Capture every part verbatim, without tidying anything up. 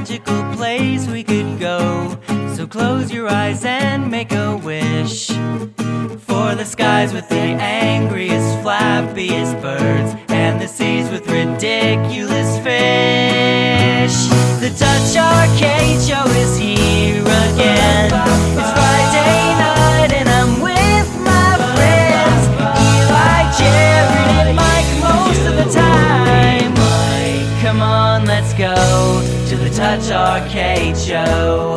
magical place we could go. So close your eyes and make a wish for the skies with the angriest, flappiest birds, and the seas with ridiculous fish. The Touch Arcade Show is here again. It's Friday night and I'm with my friends Eli, Jared, and Mike most of the time. Come on, let's go to the Touch Arcade Show.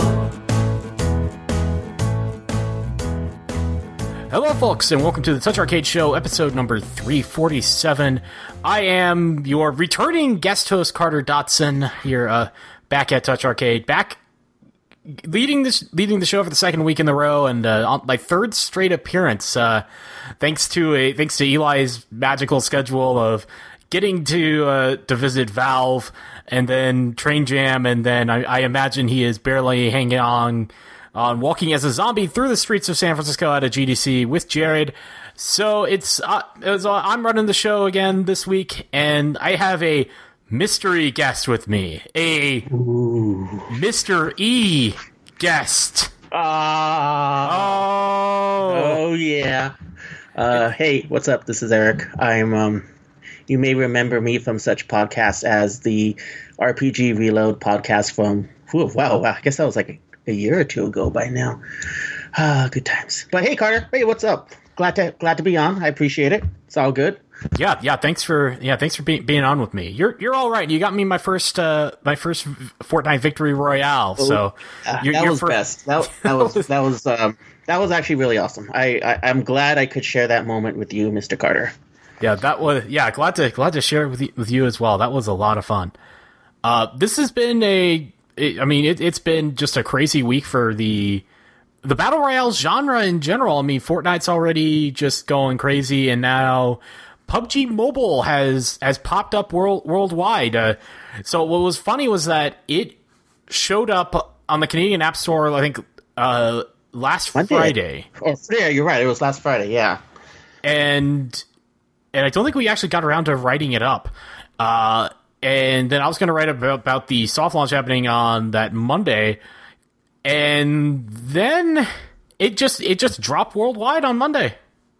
Hello, folks, and welcome to the Touch Arcade Show, episode number three forty-seven. I am your returning guest host, Carter Dotson, here, uh, back at Touch Arcade, back leading this leading the show for the second week in a row, and uh, on my third straight appearance, uh, thanks to a thanks to Eli's magical schedule of getting to uh, to visit Valve, and then Train Jam, and then I, I imagine he is barely hanging on. on walking as a zombie through the streets of San Francisco at a G D C with Jared. So it's, uh, it's uh, I'm running the show again this week, and I have a mystery guest with me, a Ooh. Mister E guest. Ah, oh, oh yeah. Uh, hey, what's up? This is Eric. I'm. Um, you may remember me from such podcasts as the R P G Reload podcast from. Whew, wow, wow, I guess that was like a A year or two ago by now. Ah, good times. But hey, Carter, hey, what's up? Glad to glad to be on. I appreciate it. It's all good. Yeah, yeah. Thanks for yeah, thanks for being being on with me. You're you're all right. You got me my first uh, my first Fortnite victory royale. So uh, you're, that you're was for- best. That, that was that was um, that was actually really awesome. I, I I'm glad I could share that moment with you, Mister Carter. Yeah, that was yeah. Glad to glad to share it with you, with you as well. That was a lot of fun. Uh, this has been a. I mean, it, it's been just a crazy week for the the battle royale genre in general. I mean, Fortnite's already just going crazy, and now P U B G Mobile has has popped up world worldwide. Uh, so what was funny was that it showed up on the Canadian App Store, I think, uh, last Monday. Friday. Oh, yeah, you're right. It was last Friday. Yeah, and and I don't think we actually got around to writing it up. Uh, And then I was going to write about, about the soft launch happening on that Monday, and then it just it just dropped worldwide on Monday.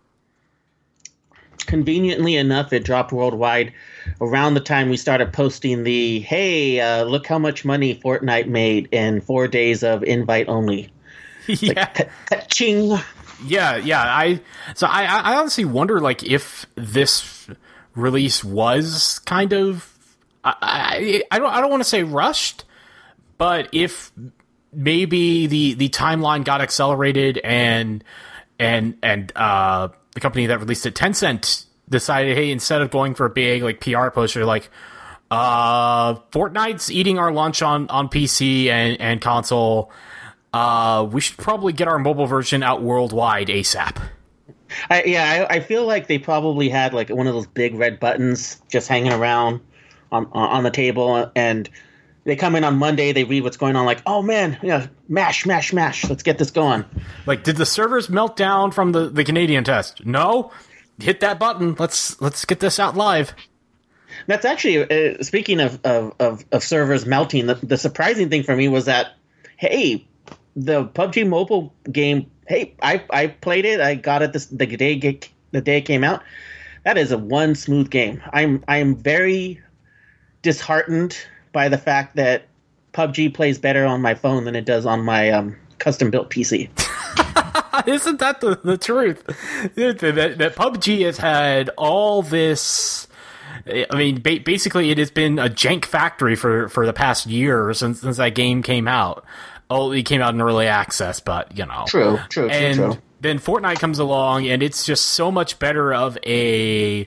Conveniently enough, it dropped worldwide around the time we started posting the, hey, uh, look how much money Fortnite made in four days of invite only. Yeah. Like, ka-ching. Yeah, yeah. I so I, I honestly wonder like if this release was kind of I, I, I don't I don't want to say rushed, but if maybe the, the timeline got accelerated and and and uh, the company that released it, Tencent, decided, hey, instead of going for a big like P R push, they're like, uh, Fortnite's eating our lunch on, on P C and, and console. Uh, we should probably get our mobile version out worldwide ASAP. I, yeah, I, I feel like they probably had like one of those big red buttons just hanging around on on the table, and they come in on Monday, they read what's going on, like, oh man, yeah, mash, mash, mash, let's get this going. Like, did the servers melt down from the, the Canadian test? No, hit that button. Let's let's get this out live. That's actually uh, speaking of, of, of, of servers melting. The, the surprising thing for me was that, hey, the P U B G Mobile game. Hey, I I played it. I got it this, the day the day it came out. That is a one smooth game. I'm I'm very disheartened by the fact that P U B G plays better on my phone than it does on my um, custom built P C. Isn't that the, the truth? that, that P U B G has had all this. I mean, ba- basically, it has been a jank factory for, for the past year since since that game came out. Oh, it came out in early access, but you know, true, true, and true, true. Then Fortnite comes along, and it's just so much better of a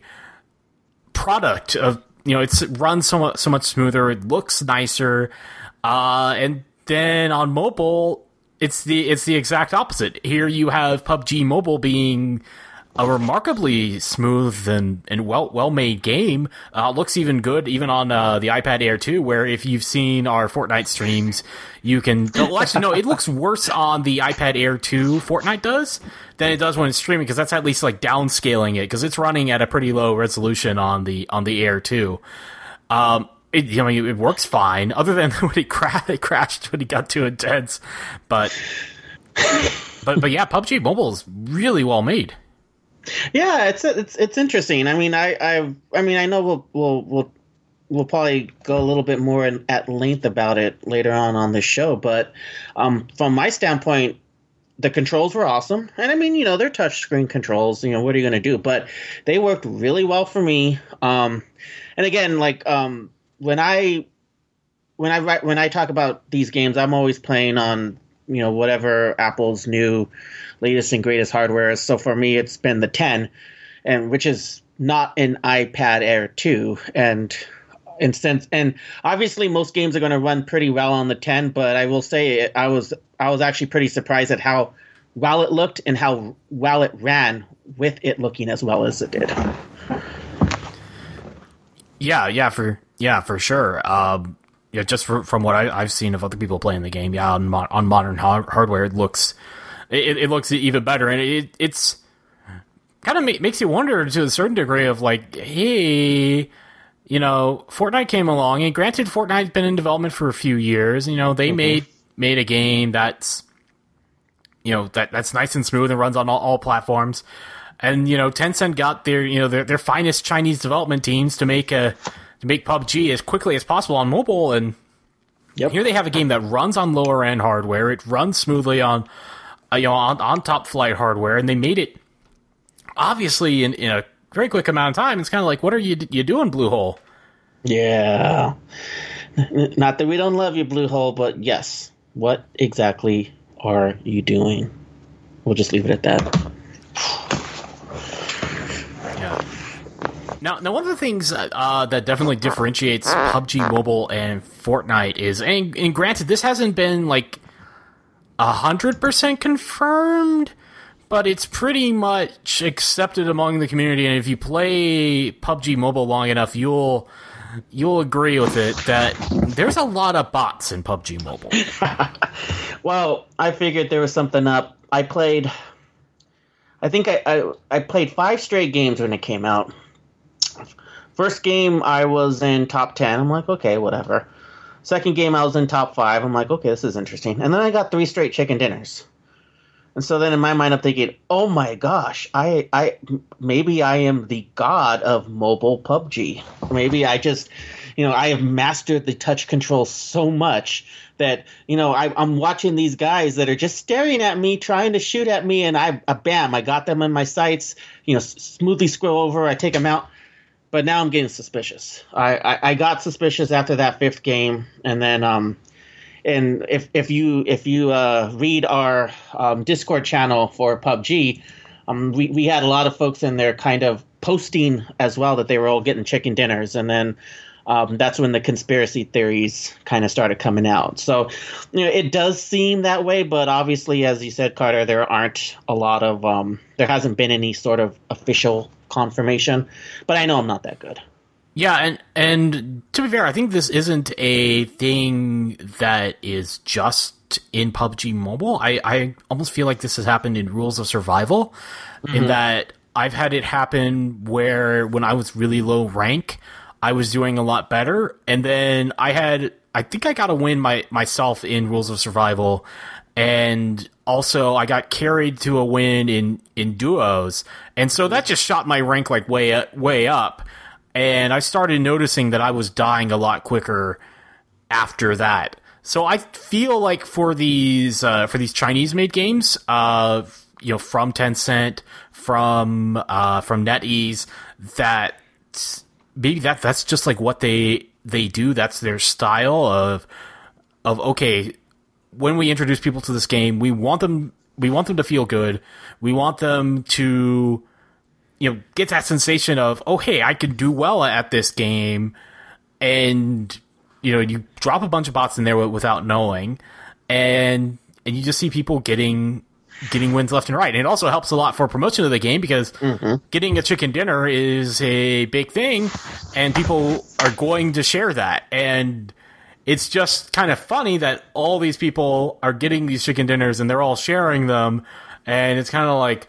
product. Of you know, it's runs so much so much smoother. It looks nicer, uh, and then on mobile, it's the it's the exact opposite. Here you have P U B G Mobile being a remarkably smooth and, and well well made game. Uh, looks even good even on uh, the iPad Air two, where if you've seen our Fortnite streams, you can. Well, actually, no, it looks worse on the iPad Air two. Fortnite does than it does when it's streaming, because that's at least like downscaling it, because it's running at a pretty low resolution on the on the Air two. Um, it, I mean, it works fine, other than when it, cra- it crashed when it got too intense. But, but, but yeah, P U B G Mobile is really well made. Yeah, it's it's it's interesting. I mean, I I I mean, I know we'll we'll we'll we'll probably go a little bit more in, at length about it later on on this show, but um, from my standpoint, the controls were awesome. And I mean, you know, they're touchscreen controls. You know, what are you going to do? But they worked really well for me. Um, and again, like um, when I when I write, when I talk about these games, I'm always playing on, you know, whatever Apple's new latest and greatest hardware is. So for me, it's been the ten, and which is not an iPad Air two. And in sense, and obviously most games are going to run pretty well on the ten. But I will say, it, I was I was actually pretty surprised at how well it looked and how well it ran with it looking as well as it did. Yeah, yeah, for yeah, for sure. Um, yeah, just for, from what I, I've seen of other people playing the game, yeah, on, mo- on modern ha- hardware, it looks it, it looks even better, and it, it's kind of ma- makes you wonder to a certain degree of like, hey, you know, Fortnite came along, and granted, Fortnite's been in development for a few years. You know, they mm-hmm. made made a game that's you know that that's nice and smooth and runs on all, all platforms. And you know, Tencent got their you know their their finest Chinese development teams to make a to make P U B G as quickly as possible on mobile, and yep. here they have a game that runs on lower end hardware. It runs smoothly on uh, you know on, on top flight hardware, and they made it obviously in, in a very quick amount of time. It's kind of like, what are you you doing, Bluehole? Yeah, not that we don't love you, Bluehole, but yes, what exactly are you doing? We'll just leave it at that. Now, now, one of the things uh, that definitely differentiates P U B G Mobile and Fortnite is, and, and granted, this hasn't been like a hundred percent confirmed, but it's pretty much accepted among the community. And if you play P U B G Mobile long enough, you'll you'll agree with it that there's a lot of bots in P U B G Mobile. Well, I figured there was something up. I played, I think I, I I played five straight games when it came out. First game, I was in top ten. I'm like, okay, whatever. Second game, I was in top five. I'm like, okay, this is interesting. And then I got three straight chicken dinners. And so then in my mind, I'm thinking, oh my gosh, I, I, maybe I am the god of mobile P U B G. Maybe I just, you know, I have mastered the touch control so much that, you know, I, I'm watching these guys that are just staring at me, trying to shoot at me, and I, uh, bam, I got them in my sights, you know, s- smoothly scroll over, I take them out. But now I'm getting suspicious. I, I, I got suspicious after that fifth game, and then um, and if if you if you uh, read our um, Discord channel for P U B G, um, we we had a lot of folks in there kind of posting as well that they were all getting chicken dinners, and then um, that's when the conspiracy theories kind of started coming out. So, you know, it does seem that way, but obviously, as you said, Carter, there aren't a lot of um, there hasn't been any sort of official confirmation, but I know I'm not that good. Yeah, and and to be fair, I think this isn't a thing that is just in P U B G Mobile. I, I almost feel like this has happened in Rules of Survival, mm-hmm. in that I've had it happen where when I was really low rank, I was doing a lot better, and then I had, I think I got a win my, myself in Rules of Survival, and also I got carried to a win in, in duos, and so that just shot my rank like way up, way up, and I started noticing that I was dying a lot quicker after that. So I feel like for these uh, for these Chinese made games, uh, you know, from Tencent, from uh, from NetEase, that maybe that that's just like what they they do. That's their style of of okay. When we introduce people to this game, we want them we want them to feel good. We want them to, you know, get that sensation of, oh, hey, I can do well at this game. And, you know, you drop a bunch of bots in there without knowing, and and you just see people getting getting wins left and right. And it also helps a lot for promotion of the game, because mm-hmm. getting a chicken dinner is a big thing, and people are going to share that. And it's just kind of funny that all these people are getting these chicken dinners and they're all sharing them, and it's kind of like,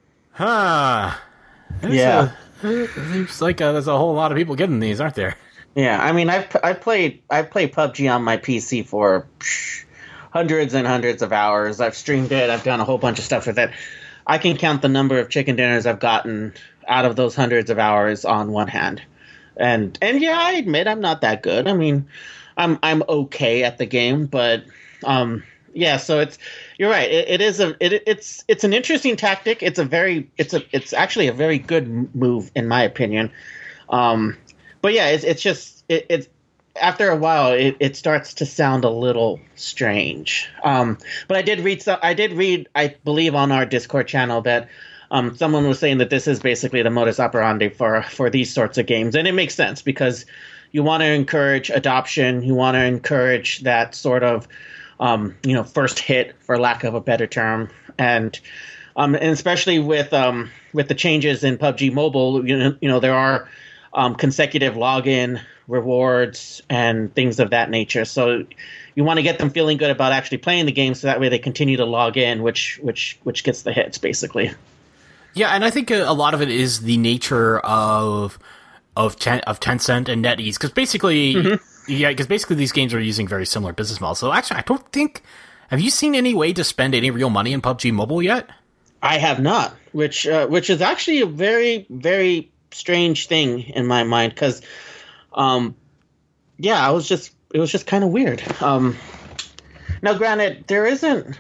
huh? Yeah, a, it seems like uh there's a whole lot of people getting these, aren't there? Yeah, I mean, I've I've played I've played P U B G on my P C for psh, hundreds and hundreds of hours. I've streamed it. I've done a whole bunch of stuff with it. I can count the number of chicken dinners I've gotten out of those hundreds of hours on one hand. And and yeah, I admit I'm not that good. I mean, I'm I'm okay at the game, but um, yeah. So it's you're right. It, it is a it, it's it's an interesting tactic. It's a very it's a it's actually a very good move in my opinion. Um. But yeah, it's it's just it, it's after a while it, it starts to sound a little strange. Um, but I did read some, I did read I believe on our Discord channel that um, someone was saying that this is basically the modus operandi for for these sorts of games, and it makes sense because you want to encourage adoption, you want to encourage that sort of um, you know first hit, for lack of a better term, and um, and especially with um, with the changes in P U B G Mobile, you know, you know there are Um, consecutive login rewards and things of that nature. So you want to get them feeling good about actually playing the game, so that way they continue to log in, which which which gets the hits basically. Yeah, and I think a, a lot of it is the nature of of ten, of Tencent and NetEase, because basically, mm-hmm. yeah, because basically these games are using very similar business models. So actually, I don't think. Have you seen any way to spend any real money in P U B G Mobile yet? I have not, which uh, which is actually a very very strange thing in my mind, because um yeah I was just it was just kind of weird. Um now granted, there isn't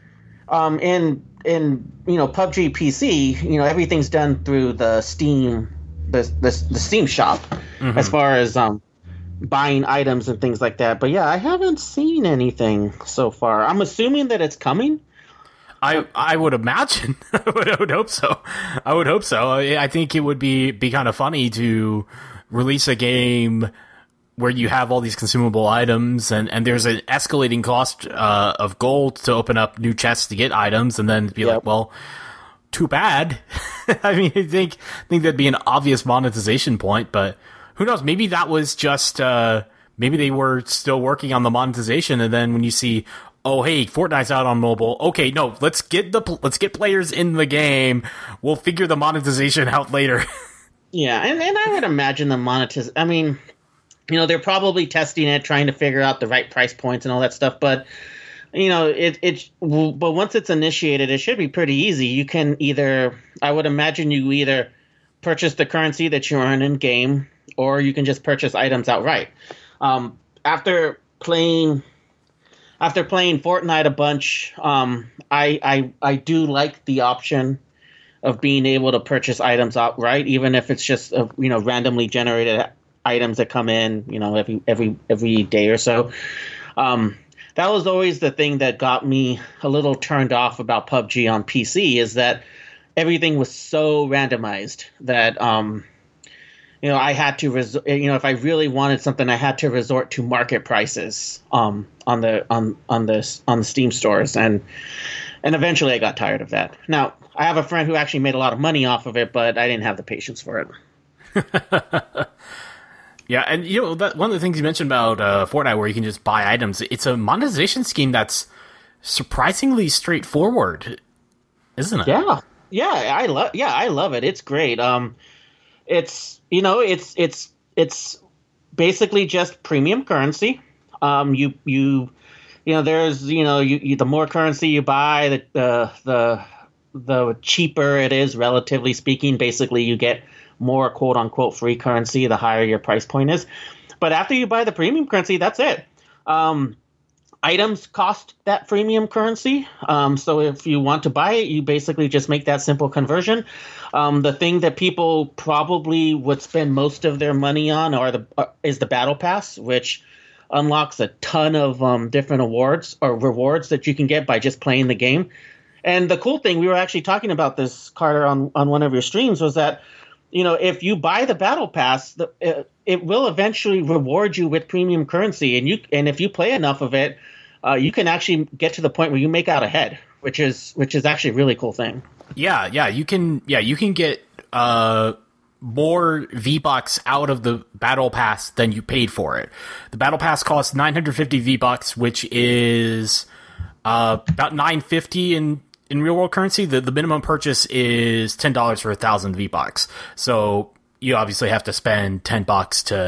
um in in you know P U B G P C, you know everything's done through the Steam the the, the Steam shop, mm-hmm. as far as um buying items and things like that, but yeah, I haven't seen anything so far. I'm assuming that it's coming. I I would imagine. I, would, I would hope so. I would hope so. I, I think it would be, be kind of funny to release a game where you have all these consumable items and, and there's an escalating cost uh, of gold to open up new chests to get items, and then be yep. like, well, too bad. I mean, I think I think that'd be an obvious monetization point, but who knows? Maybe that was just uh, maybe they were still working on the monetization, and then when you see, oh, hey, Fortnite's out on mobile. Okay, no, let's get the let's get players in the game. We'll figure the monetization out later. Yeah, and, and I would imagine the monetiz. I mean, you know, they're probably testing it, trying to figure out the right price points and all that stuff. But you know, it it. But once it's initiated, it should be pretty easy. You can either, I would imagine, you either purchase the currency that you earn in game, or you can just purchase items outright. Um, after playing. After playing Fortnite a bunch, um, I, I I do like the option of being able to purchase items outright, even if it's just uh, you know randomly generated items that come in you know every every every day or so. Um, that was always the thing that got me a little turned off about P U B G on P C, is that everything was so randomized that um, you know I had to res- you know if I really wanted something, I had to resort to market prices um, on the on on the on the Steam stores, and and eventually I got tired of that. Now I have a friend who actually made a lot of money off of it, but I didn't have the patience for it. Yeah, and you know that one of the things you mentioned about uh, Fortnite, where you can just buy items, it's a monetization scheme that's surprisingly straightforward, isn't it? Yeah, yeah, I love yeah I love it. It's great. Um, it's you know it's it's it's basically just premium currency. Um, you you you know there's you know you, you the more currency you buy, the the the the cheaper it is, relatively speaking. Basically, you get more quote unquote free currency the higher your price point is. But after you buy the premium currency, that's it. Um, items cost that premium currency. Um, so if you want to buy it, you basically just make that simple conversion. Um, the thing that people probably would spend most of their money on are the uh, is the Battle Pass, which unlocks a ton of um, different awards or rewards that you can get by just playing the game. And the cool thing, we were actually talking about this, Carter, on, on one of your streams, was that you know, if you buy the Battle Pass, the, uh, it will eventually reward you with premium currency, and you and if you play enough of it, uh, you can actually get to the point where you make out ahead, which is which is actually a really cool thing. Yeah, yeah, you can yeah you can get uh, more V-Bucks out of the Battle Pass than you paid for it. The Battle Pass costs nine hundred fifty V-Bucks, which is uh, about nine hundred fifty in. In real world currency. The, the minimum purchase is ten dollars for a thousand V-Bucks. So you obviously have to spend ten bucks to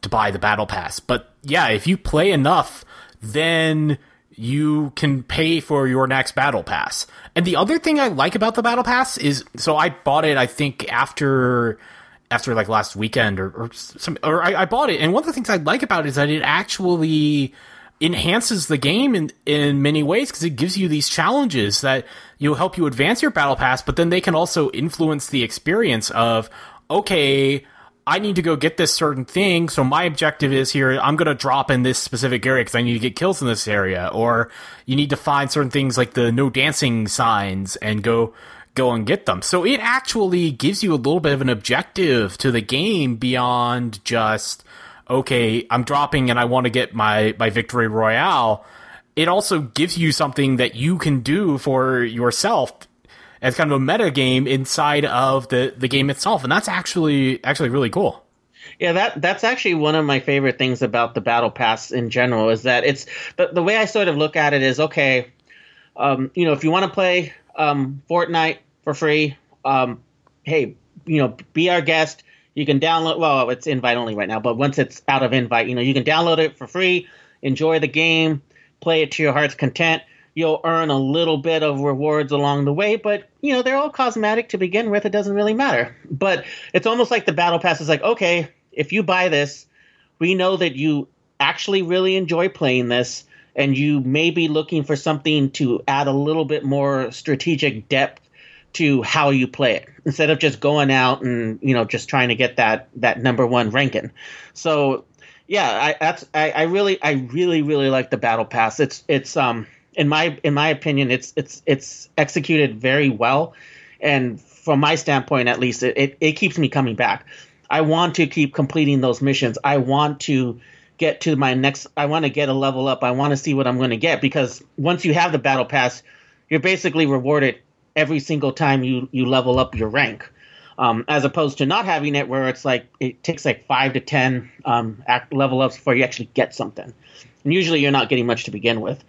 to buy the battle pass. But yeah, if you play enough, then you can pay for your next battle pass. And the other thing I like about the battle pass is, so I bought it, I think after, after like last weekend or, or some, or I, I bought it. And one of the things I like about it is that it actually enhances the game in, in many ways, because it gives you these challenges that will help you advance your battle pass, but then they can also influence the experience of, okay, I need to go get this certain thing, so my objective is here, I'm going to drop in this specific area because I need to get kills in this area. Or you need to find certain things like the no dancing signs and go go and get them. So it actually gives you a little bit of an objective to the game beyond just, okay, I'm dropping and I want to get my, my victory royale. It also gives you something that you can do for yourself as kind of a meta game inside of the, the game itself. And that's actually actually really cool. Yeah, that that's actually one of my favorite things about the Battle Pass in general, is that it's the, the way I sort of look at it is, okay, um, you know, if you want to play um, Fortnite for free, um, hey, you know, be our guest. You can download, well, it's invite only right now, but once it's out of invite, you know, you can download it for free, enjoy the game, play it to your heart's content. You'll earn a little bit of rewards along the way, but, you know, they're all cosmetic to begin with. It doesn't really matter. But it's almost like the Battle Pass is like, okay, if you buy this, we know that you actually really enjoy playing this, and you may be looking for something to add a little bit more strategic depth to how you play it, instead of just going out and, you know, just trying to get that, that number one ranking. So, yeah, I, that's, I, I really, I really, really like the Battle Pass. It's, it's, um, In my in my opinion, it's it's it's executed very well, and from my standpoint, at least, it, it, it keeps me coming back. I want to keep completing those missions. I want to get to my next. I want to get a level up. I want to see what I'm going to get, because once you have the Battle Pass, you're basically rewarded every single time you, you level up your rank, um, as opposed to not having it, where it's like it takes like five to ten um, act level ups before you actually get something, and usually you're not getting much to begin with.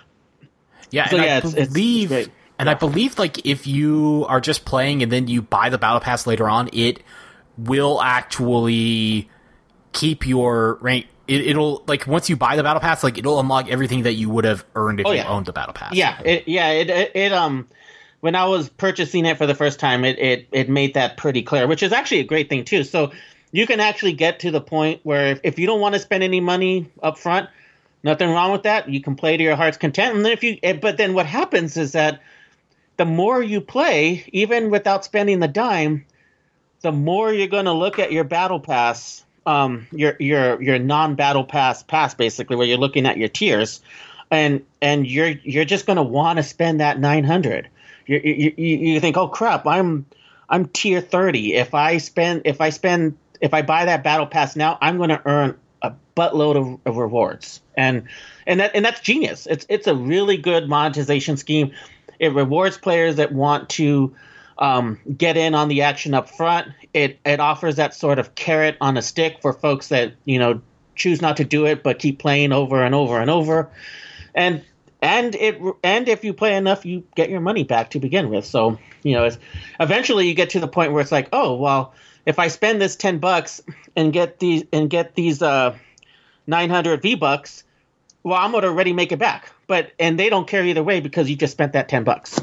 Yeah, so, and yeah, I it's, believe, it's, it's and I believe, like, if you are just playing and then you buy the Battle Pass later on, it will actually keep your rank. It, it'll, like, once you buy the Battle Pass, like, it'll unlock everything that you would have earned if oh, you yeah. owned the Battle Pass. Yeah, it, yeah, it, it, it, um, when I was purchasing it for the first time, it, it, it made that pretty clear, which is actually a great thing too. So you can actually get to the point where if, if you don't want to spend any money up front, nothing wrong with that. You can play to your heart's content. And then if you, but then what happens is that the more you play, even without spending the dime, the more you're going to look at your battle pass, um, your your your non-battle pass pass, basically, where you're looking at your tiers, and and you're you're just going to want to spend that nine hundred. You, you you you think, oh crap, I'm I'm tier thirty. If I spend if I spend if I buy that battle pass now, I'm going to earn a buttload of, of rewards, and and that and that's genius. It's it's a really good monetization scheme. It rewards players that want to um, get in on the action up front. It it offers that sort of carrot on a stick for folks that, you know, choose not to do it but keep playing over and over and over. And and it and if you play enough, you get your money back to begin with. So, you know, it's, eventually you get to the point where it's like, oh well, if I spend this ten bucks and get these and get these uh, nine hundred V bucks, well, I'm going to already make it back. But and they don't care either way because you just spent that ten bucks.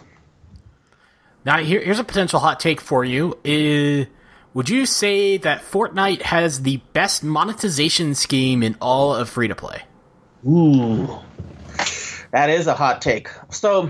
Now, here, here's a potential hot take for you. Uh, would you say that Fortnite has the best monetization scheme in all of free to play? Ooh, that is a hot take. So,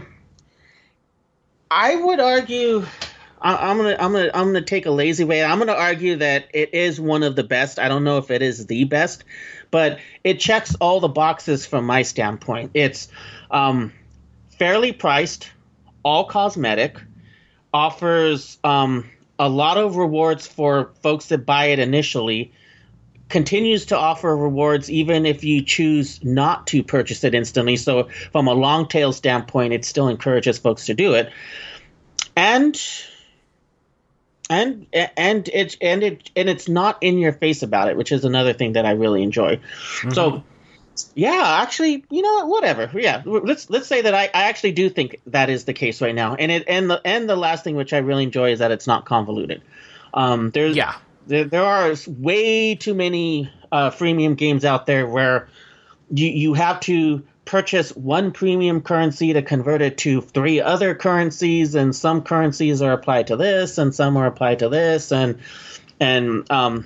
I would argue. I'm gonna, I'm gonna, I'm gonna take a lazy way. I'm gonna argue that it is one of the best. I don't know if it is the best, but it checks all the boxes from my standpoint. It's um, fairly priced, all cosmetic, offers um, a lot of rewards for folks that buy it initially, continues to offer rewards even if you choose not to purchase it instantly. So from a long tail standpoint, it still encourages folks to do it, and. And and it's and it and it's not in your face about it, which is another thing that I really enjoy. Mm-hmm. So, yeah, actually, you know, whatever. Yeah, let's let's say that I, I actually do think that is the case right now. And it and the and the last thing which I really enjoy is that it's not convoluted. Um, there's yeah, there, there are way too many uh, freemium games out there where you you have to purchase one premium currency to convert it to three other currencies, and some currencies are applied to this and some are applied to this, and and um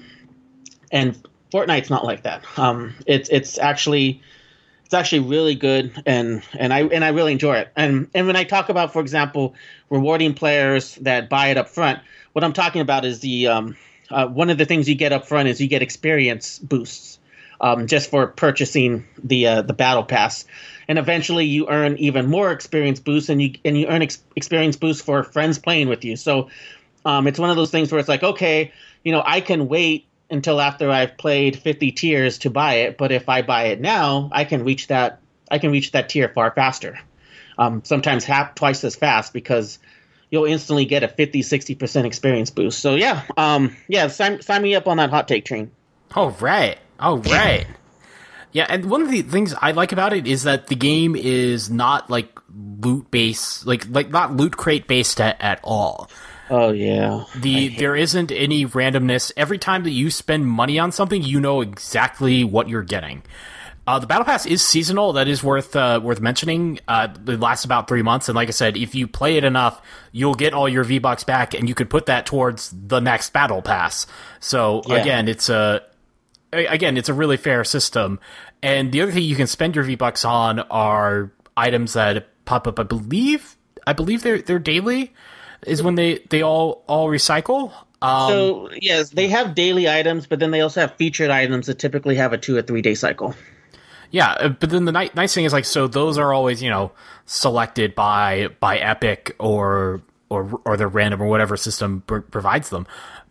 and Fortnite's not like that. Um it's it's actually it's actually really good, and and I and I really enjoy it. And and when I talk about, for example, rewarding players that buy it up front, what I'm talking about is the um uh, one of the things you get up front is you get experience boosts. Um, just for purchasing the uh, the battle pass, and eventually you earn even more experience boosts, and you and you earn ex- experience boosts for friends playing with you. So um, it's one of those things where it's like, okay, you know, I can wait until after I've played fifty tiers to buy it, but if I buy it now, I can reach that I can reach that tier far faster. Um, sometimes half twice as fast, because you'll instantly get a fifty, sixty percent experience boost. So yeah, um, yeah, sign, sign me up on that hot take train. Oh, right. Oh, right. Yeah, and one of the things I like about it is that the game is not like loot based, like like not loot crate based at, at all. Oh yeah. The there isn't any randomness. Every time that you spend money on something, you know exactly what you're getting. Uh, the Battle Pass is seasonal. That is worth uh, worth mentioning. Uh, it lasts about three months, and like I said, if you play it enough, you'll get all your V-Bucks back, and you could put that towards the next Battle Pass. So Yeah. again, it's a Again, it's a really fair system. And the other thing you can spend your V-Bucks on are items that pop up. I believe, I believe they're they're daily, is when they, they all all recycle. Um, So yes, they have daily items, but then they also have featured items that typically have a two or three day cycle. yeah, uh, but then the ni- nice thing is like so those are always, you know, selected by by Epic or or or the random or whatever system pr- provides them.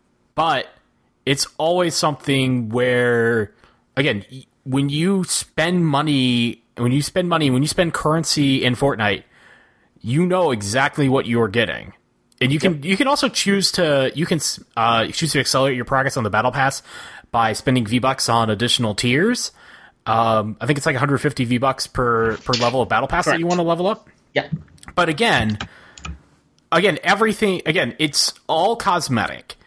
But it's always something where, again, when you spend money, when you spend money, when you spend currency in Fortnite, you know exactly what you're getting, and you can yep. you can also choose to you can uh, choose to accelerate your progress on the Battle Pass by spending V-Bucks on additional tiers. Um, I think it's like one hundred fifty V-Bucks per per level of Battle Pass Correct. That you want to level up. Yeah, but again, again, everything again, it's all cosmetic,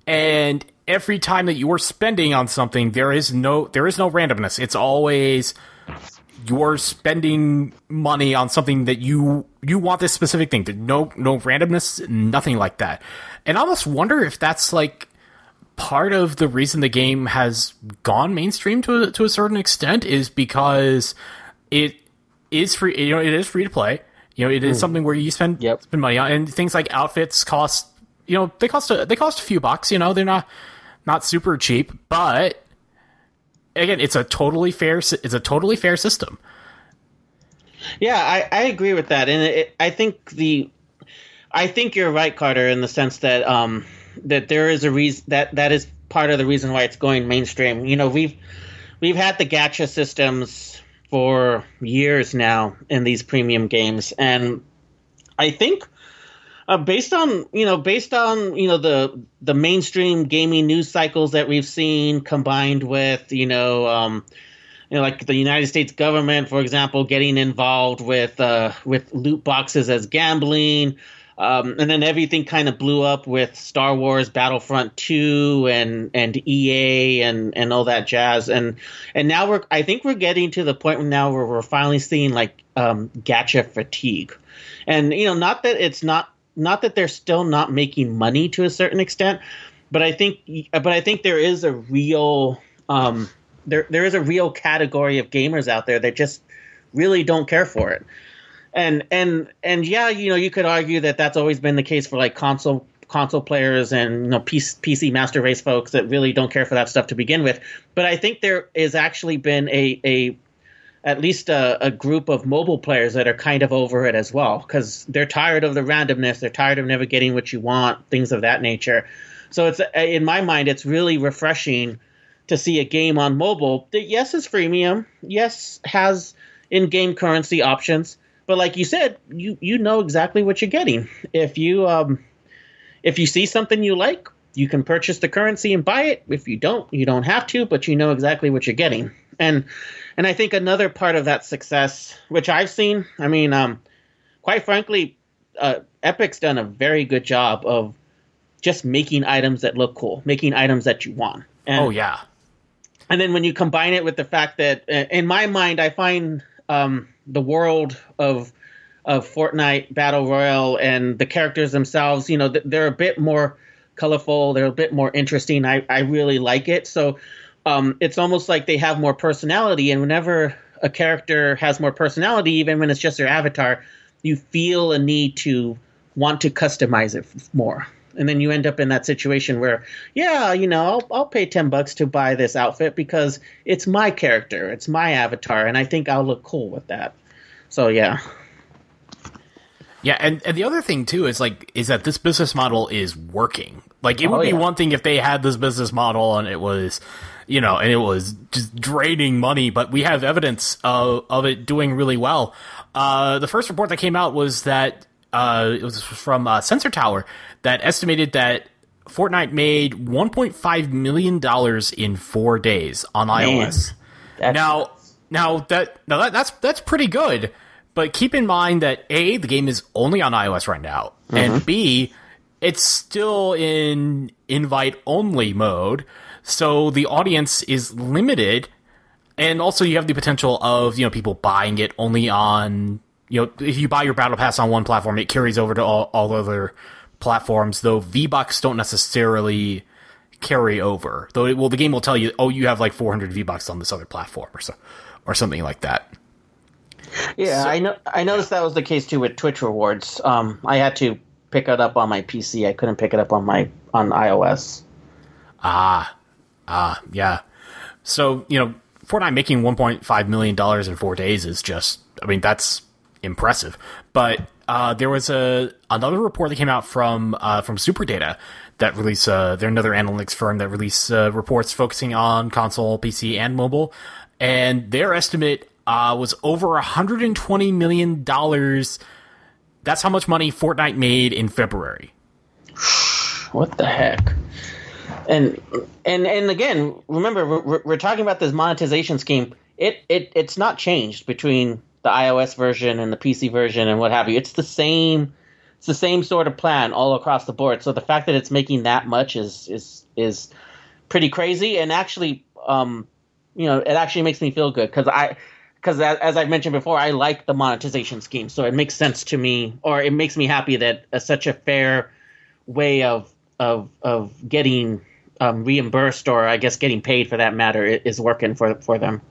and every time that you're spending on something, there is no there is no randomness. It's always you're spending money on something that you you want this specific thing. No no randomness, nothing like that. And I almost wonder if that's like part of the reason the game has gone mainstream to a, to a certain extent is because it is free. You know, it is free to play. You know, it is mm. something where you spend yep. spend money on, and things like outfits cost. You know, they cost a, they cost a few bucks. You know, they're not. Not super cheap, but again, it's a totally fair. It's a totally fair system. Yeah, I, I agree with that, and it, I think the, I think you're right, Carter, in the sense that um that there is a reason that that is part of the reason why it's going mainstream. You know, we've we've had the gacha systems for years now in these premium games, and I think. Uh, based on you know, based on you know the the mainstream gaming news cycles that we've seen, combined with you know, um, you know, like the United States government, for example, getting involved with uh, with loot boxes as gambling, um, and then everything kind of blew up with Star Wars Battlefront two and and E A and and all that jazz, and and now we're I think we're getting to the point now where we're finally seeing like um, gacha fatigue, and you know, not that it's not. Not that they're still not making money to a certain extent, but I think, but I think there is a real, um, there there is a real category of gamers out there that just really don't care for it, and and and yeah, you know, you could argue that that's always been the case for like console console players and you know P C Master Race folks that really don't care for that stuff to begin with. But I think there has actually been a a at least a, a group of mobile players that are kind of over it as well, because they're tired of the randomness. They're tired of never getting what you want, things of that nature. So it's in my mind, it's really refreshing to see a game on mobile that, yes, is freemium, yes, has in-game currency options, but like you said, you you know exactly what you're getting. If you um, if you see something you like, you can purchase the currency and buy it. If you don't, you don't have to, but you know exactly what you're getting. And and I think another part of that success, which I've seen, I mean, um, quite frankly, uh, Epic's done a very good job of just making items that look cool, making items that you want. And, oh, yeah. and then when you combine it with the fact that, uh, in my mind, I find um, the world of of Fortnite Battle Royale and the characters themselves, you know, they're a bit more colorful. They're a bit more interesting. I, I really like it. So um, it's almost like they have more personality. And whenever a character has more personality, even when it's just their avatar, you feel a need to want to customize it more. And then you end up in that situation where, yeah, you know, I'll, I'll pay ten bucks to buy this outfit because it's my character. It's my avatar. And I think I'll look cool with that. So, yeah. Yeah, and, and the other thing, too, is like is that this business model is working. Like, it would Oh, be yeah. one thing if they had this business model and it was, you know, and it was just draining money, but we have evidence of, of it doing really well. Uh, the first report that came out was that, uh, it was from uh, Sensor Tower, that estimated that Fortnite made one point five million dollars in four days on iOS. That's Now, now that now that, that's that's pretty good. But keep in mind that A, the game is only on iOS right now, mm-hmm. and B, it's still in invite-only mode, so the audience is limited, and also you have the potential of, you know, people buying it only on, you know, if you buy your Battle Pass on one platform, it carries over to all, all other platforms, though V-Bucks don't necessarily carry over. Though, it, well, the game will tell you, oh, you have like four hundred V-Bucks on this other platform, or so, or something like that. Yeah, So- I know. I noticed that was the case too with Twitch rewards. Um, I had to pick it up on my P C. I couldn't pick it up on my on iOS. Ah, ah, yeah. So, you know, Fortnite making one point five million dollars in four days is just, I mean, that's impressive. But uh, there was a another report that came out from uh, from Superdata that released, uh, they're another analytics firm that released uh, reports focusing on console, P C, and mobile. And their estimate uh, was over one hundred twenty million dollars. That's how much money Fortnite made in February. What the heck? And and and again, remember we're, we're talking about this monetization scheme. It it it's not changed between the iOS version and the P C version and what have you. It's the same. It's the same sort of plan all across the board. So the fact that it's making that much is is is pretty crazy. And actually, um, you know, it actually makes me feel good because I. Because as, as I've mentioned before, I like the monetization scheme, so it makes sense to me, or it makes me happy that uh, such a fair way of of of getting um, reimbursed, or I guess getting paid for that matter, is working for for them.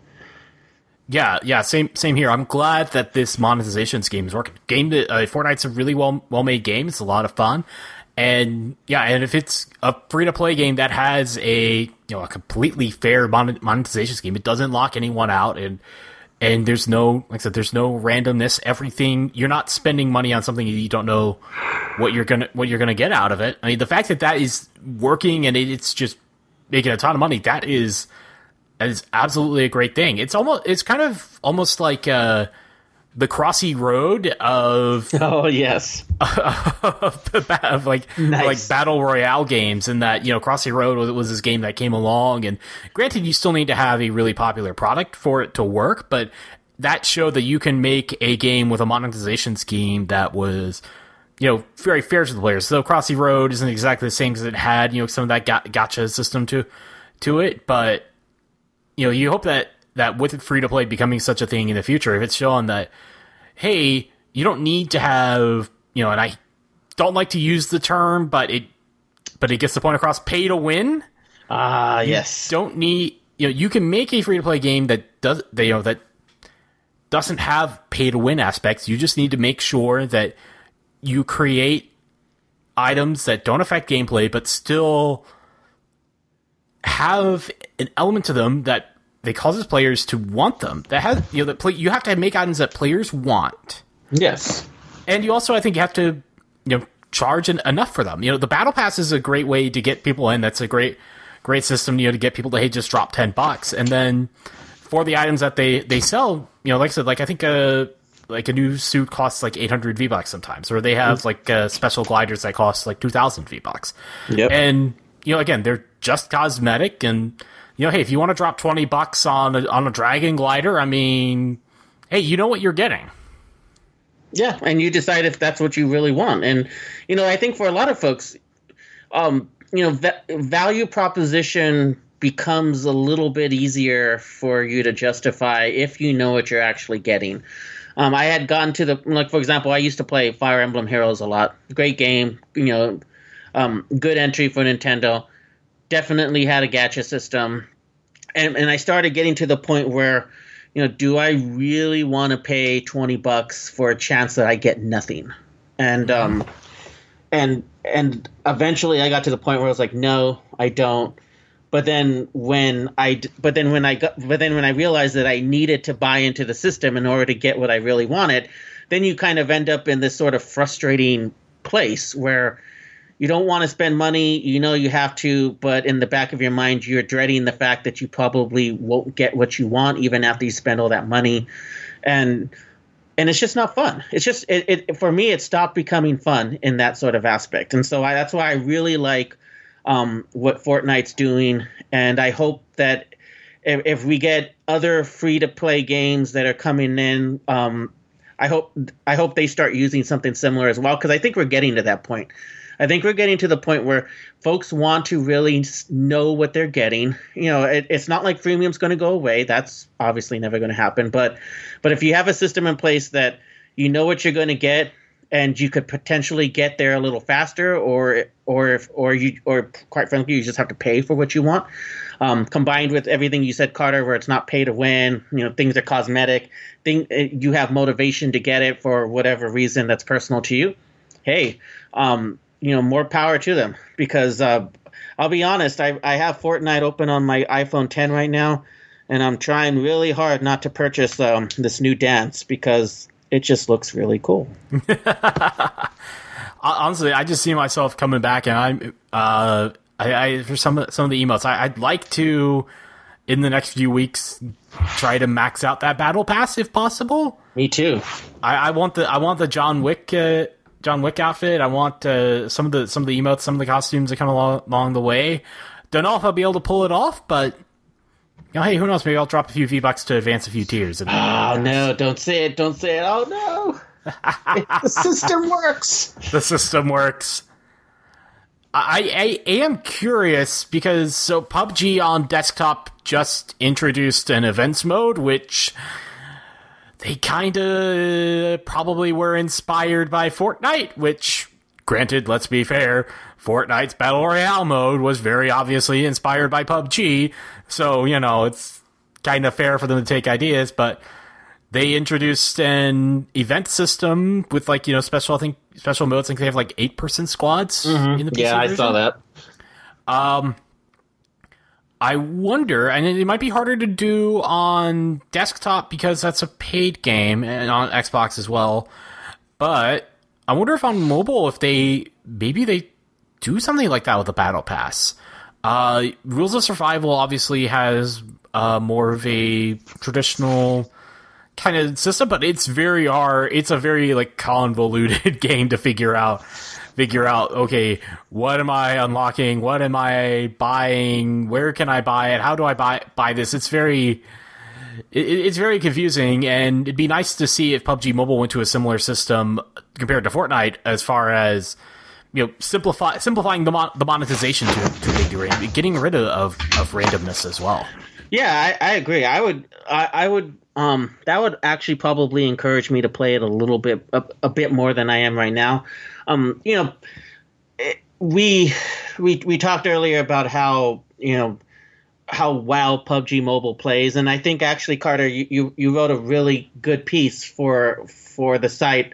Yeah, yeah, same same here. I'm glad that this monetization scheme is working. Game that uh, Fortnite's a really well well made game. It's a lot of fun, and yeah, and if it's a free to play game that has a you know a completely fair mon- monetization scheme, it doesn't lock anyone out, and and there's no like I said, there's no randomness. Everything, you're not spending money on something you don't know what you're gonna what you're gonna get out of it. I mean, the fact that that is working and it, it's just making a ton of money, that is. That is absolutely a great thing. It's almost, it's kind of almost like uh, the Crossy Road of Oh yes, of, the, ba- of like Nice. like battle royale games, in that you know Crossy Road was, was this game that came along, and granted, you still need to have a really popular product for it to work, but that showed that you can make a game with a monetization scheme that was, you know, very fair to the players. So Crossy Road isn't exactly the same because it had, you know, some of that ga- gacha system to to it, but you know, you hope that, that with free to play becoming such a thing in the future, if it's shown that, hey, you don't need to have, you know, and I don't like to use the term, but it, but it gets the point across, pay to win. ah You yes. don't need, you know, you can make a free to play game that does, that, you know, that doesn't have pay to win aspects. You just need to make sure that you create items that don't affect gameplay, but still have an element to them that they causes players to want them. That has, you know, that play, you have to make items that players want, Yes. and you also, I think, you have to, you know, charge an, enough for them. You know, the battle pass is a great way to get people in. That's a great, great system. You know, to get people to, hey, just drop ten bucks, and then for the items that they they sell, you know, like I said, like I think a like a new suit costs like eight hundred V bucks sometimes, or they have like uh, special gliders that cost like two thousand V bucks. Yep. And you know, again, they're just cosmetic, and you know, hey, if you want to drop twenty bucks on a, on a dragon glider, I mean, hey, you know what you're getting. Yeah, and you decide if that's what you really want. And you know, I think for a lot of folks, um, you know, that value proposition becomes a little bit easier for you to justify if you know what you're actually getting. Um, I had gotten to the, like, for example, I used to play Fire Emblem Heroes a lot. Great game, you know, um, good entry for Nintendo. Definitely had a gacha system. And, and I started getting to the point where, you know, do I really want to pay twenty bucks for a chance that I get nothing? And, um, and, and eventually I got to the point where I was like, no, I don't. But then when I, but then when I got, but then when I realized that I needed to buy into the system in order to get what I really wanted, then you kind of end up in this sort of frustrating place where you don't want to spend money, you know you have to, but in the back of your mind, you're dreading the fact that you probably won't get what you want even after you spend all that money. And, and it's just not fun. It's just, it, it for me, it stopped becoming fun in that sort of aspect. And so I, that's why I really like, Um, what Fortnite's doing, and I hope that if, if we get other free-to-play games that are coming in, um, I hope I hope they start using something similar as well, because I think we're getting to that point. I think we're getting to the point where folks want to really know what they're getting. You know, it, it's not like freemium's going to go away. That's obviously never going to happen. But but if you have a system in place that you know what you're going to get, and you could potentially get there a little faster, or or if or you or quite frankly, you just have to pay for what you want. Um, combined with everything you said, Carter, where it's not pay to win, you know, things are cosmetic. Thing you have motivation to get it for whatever reason that's personal to you. Hey, um, you know, more power to them. Because uh, I'll be honest, I I have Fortnite open on my iPhone ten right now, and I'm trying really hard not to purchase um, this new dance because it just looks really cool. Honestly, I just see myself coming back, and I'm uh, I, I for some of, some of the emotes, I, I'd like to in the next few weeks try to max out that battle pass if possible. Me too. I, I want the I want the John Wick uh, John Wick outfit. I want uh, some of the some of the emotes, some of the costumes that come along, along the way. Don't know if I'll be able to pull it off, but you know, hey, who knows? Maybe I'll drop a few V-Bucks to advance a few tiers. And oh, no, don't say it, don't say it. Oh, no. The system works. The system works. I, I am curious because, so P U B G on desktop just introduced an events mode, which they kind of probably were inspired by Fortnite, which, granted, let's be fair, Fortnite's Battle Royale mode was very obviously inspired by P U B G, so, you know, it's kind of fair for them to take ideas, but they introduced an event system with, like, you know, special, I think, special modes. I think they have, like, eight-person squads mm-hmm. in the P C Yeah, version. I saw that. Um, I wonder, and it might be harder to do on desktop because that's a paid game, and on Xbox as well, but I wonder if on mobile, if they, maybe they do something like that with the Battle Pass. Uh, Rules of Survival obviously has uh, more of a traditional kind of system, but it's very hard. It's a very like convoluted game to figure out. Figure out, okay, what am I unlocking? What am I buying? Where can I buy it? How do I buy buy this? It's very, it, it's very confusing, and it'd be nice to see if P U B G Mobile went to a similar system compared to Fortnite, as far as, you know, simplify simplifying the mon- the monetization to, to a big degree, getting rid of, of of randomness as well. Yeah, I, I agree. I would, I, I would, um, that would actually probably encourage me to play it a little bit, a, a bit more than I am right now. Um, you know, it, we, we, we talked earlier about how, you know, how well P U B G Mobile plays, and I think actually, Carter, you, you, you wrote a really good piece for for the site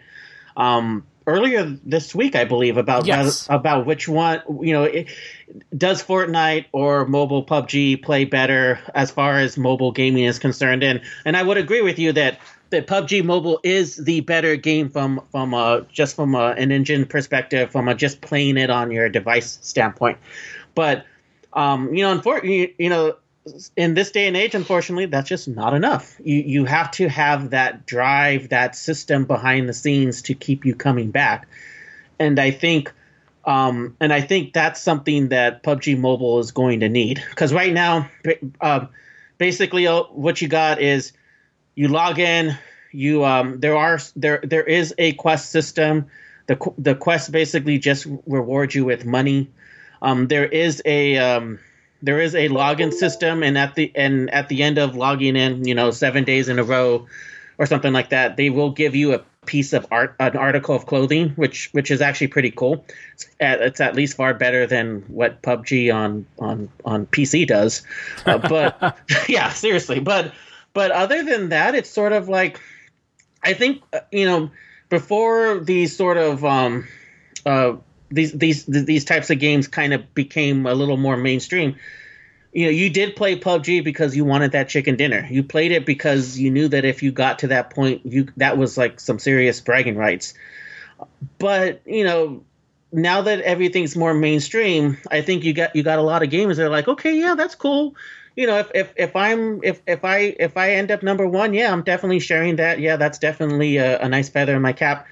um, earlier this week, I believe, about yes. about which one, you know, it, does Fortnite or mobile P U B G play better as far as mobile gaming is concerned, and and I would agree with you that that P U B G Mobile is the better game from from uh, just from a, an engine perspective, from a just playing it on your device standpoint, but. Um, you know, unfortunately, you know, in this day and age, unfortunately, that's just not enough. You you have to have that drive, that system behind the scenes to keep you coming back. And I think, um, and I think that's something that P U B G Mobile is going to need, because right now, uh, basically, uh, what you got is you log in. You um, there are there there is a quest system. The the quest basically just rewards you with money. Um, there is a um, there is a login system, and at the and at the end of logging in, you know, seven days in a row or something like that, they will give you a piece of art, an article of clothing, which which is actually pretty cool. It's at, it's at least far better than what P U B G on on on P C does. Uh, but yeah, seriously. But but other than that, it's sort of like, I think, uh, you know, before these sort of um, uh, these these these types of games kind of became a little more mainstream, you know, you did play P U B G because you wanted that chicken dinner. You played it because you knew that if you got to that point, you that was like some serious bragging rights. But, you know, now that everything's more mainstream, I think you got you got a lot of gamers that are like, okay, yeah, that's cool. You know, if if, if I'm if, if I if I end up number one, yeah, I'm definitely sharing that. Yeah, that's definitely a, a nice feather in my cap.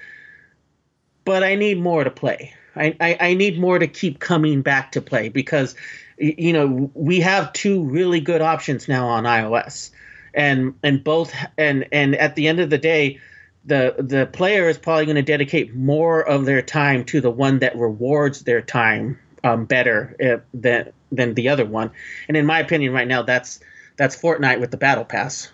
But I need more to play. I, I, I need more to keep coming back to play because, you know, we have two really good options now on iOS, and and both and and at the end of the day, the the player is probably going to dedicate more of their time to the one that rewards their time um, better uh, than than the other one. And in my opinion, right now, that's that's Fortnite with the Battle Pass.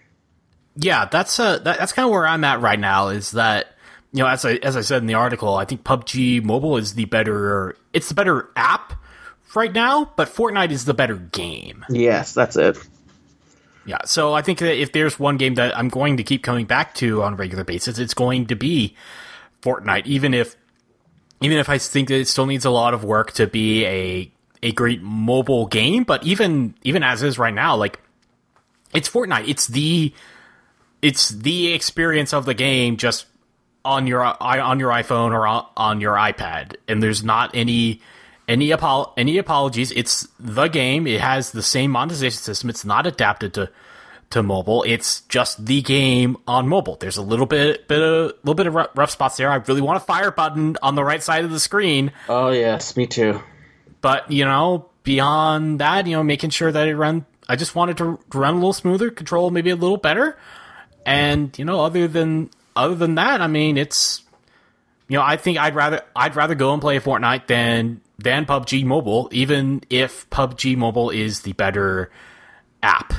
Yeah, that's uh that, that's kind of where I'm at right now. Is that, you know, as I as I said in the article, I think P U B G Mobile is the better. It's the better app right now, but Fortnite is the better game. Yes, that's it. Yeah, so I think that if there's one game that I'm going to keep coming back to on a regular basis, it's going to be Fortnite, even if even if I think that it still needs a lot of work to be a a great mobile game. But even even as is right now, like, it's Fortnite. It's the it's the experience of the game just on your on your iPhone or on your iPad, and there's not any any apo- any apologies. It's the game. It has the same monetization system. It's not adapted to to mobile. It's just the game on mobile. There's a little bit bit of little bit of rough spots there. I really want a fire button on the right side of the screen. Oh yes, me too. But, you know, beyond that, you know, making sure that it run. I just wanted to run a little smoother, control maybe a little better, and, you know, other than other than that, I mean, it's, you know, I think I'd rather I'd rather go and play Fortnite than than P U B G Mobile, even if P U B G Mobile is the better app.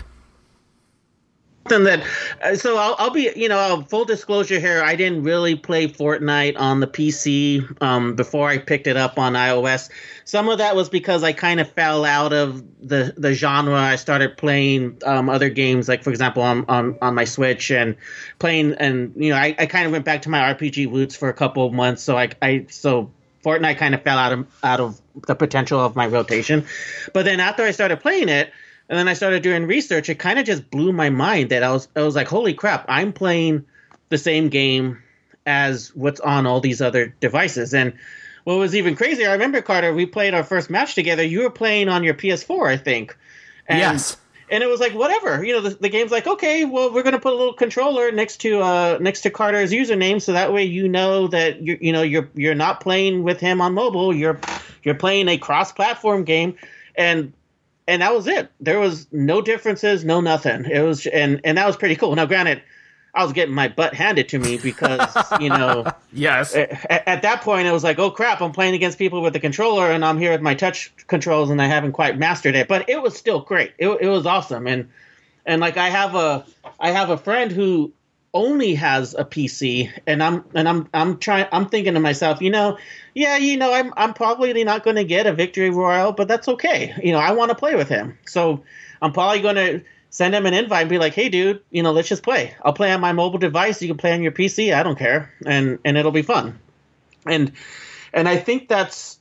And that, uh, so I'll, I'll be, you know, full disclosure here. I didn't really play Fortnite on the P C um, before I picked it up on iOS. Some of that was because I kind of fell out of the, the genre. I started playing um, other games, like, for example, on, on, on my Switch, and playing, and, you know, I, I kind of went back to my R P G roots for a couple of months. So I, I so Fortnite kind of fell out of out of the potential of my rotation. But then after I started playing it, and then I started doing research, it kind of just blew my mind that I was I was like, holy crap, I'm playing the same game as what's on all these other devices. And what was even crazier, I remember, Carter, we played our first match together. You were playing on your P S four, I think. And, yes. And it was like, whatever. You know, the, the game's like, okay, well, we're going to put a little controller next to uh, next to Carter's username, so that way you know that you you know you're you're not playing with him on mobile. You're you're playing a cross-platform game, and And that was it. There was no differences, no nothing. It was, and, and that was pretty cool. Now, granted, I was getting my butt handed to me because, you know, yes. At, at that point, it was like, oh crap, I'm playing against people with the controller, and I'm here with my touch controls, and I haven't quite mastered it. But it was still great. It, it was awesome, and and like I have a I have a friend who only has a P C, and I'm and I'm I'm trying I'm thinking to myself, you know, yeah, you know, I'm I'm probably not going to get a victory royale, but that's okay. You know, I want to play with him, so I'm probably going to send him an invite and be like, hey, dude, you know, let's just play. I'll play on my mobile device. You can play on your P C. I don't care, and and it'll be fun. And and I think that's,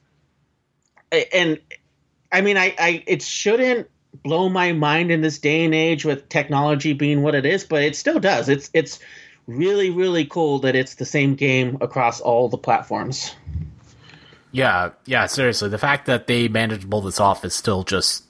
and I mean, I I it shouldn't blow my mind in this day and age with technology being what it is, but it still does. It's it's really, really cool that it's the same game across all the platforms. Yeah, yeah, seriously. The fact that they managed to pull this off is still just,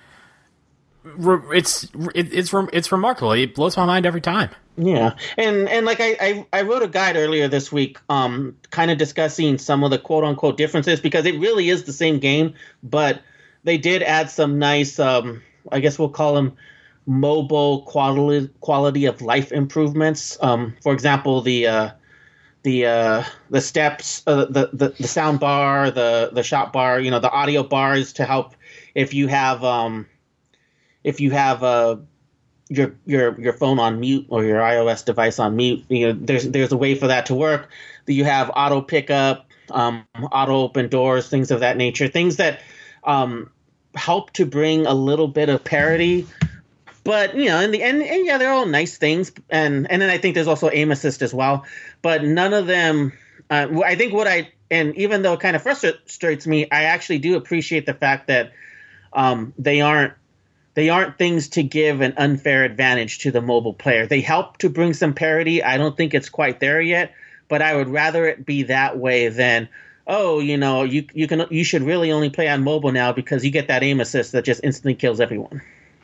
it's it's it's remarkable. It blows my mind every time. Yeah, and and like I, I, I wrote a guide earlier this week, um, kind of discussing some of the quote unquote differences, because it really is the same game, but they did add some nice, um, I guess we'll call them mobile quality quality of life improvements. Um, for example, the uh, the uh, the steps, uh, the, the the sound bar, the the shot bar, you know, the audio bars to help if you have um, if you have uh, your your your phone on mute or your iOS device on mute. You know, there's there's a way for that to work. You have auto pickup, um, auto open doors, things of that nature, things that um, help to bring a little bit of parity. But, you know, in the end, and yeah, they're all nice things. And and then I think there's also aim assist as well. But none of them, uh, I think what I, and even though it kind of frustrates me, I actually do appreciate the fact that um, they aren't, they aren't things to give an unfair advantage to the mobile player. They help to bring some parity. I don't think it's quite there yet, but I would rather it be that way than, oh, you know, you you can you should really only play on mobile now because you get that aim assist that just instantly kills everyone.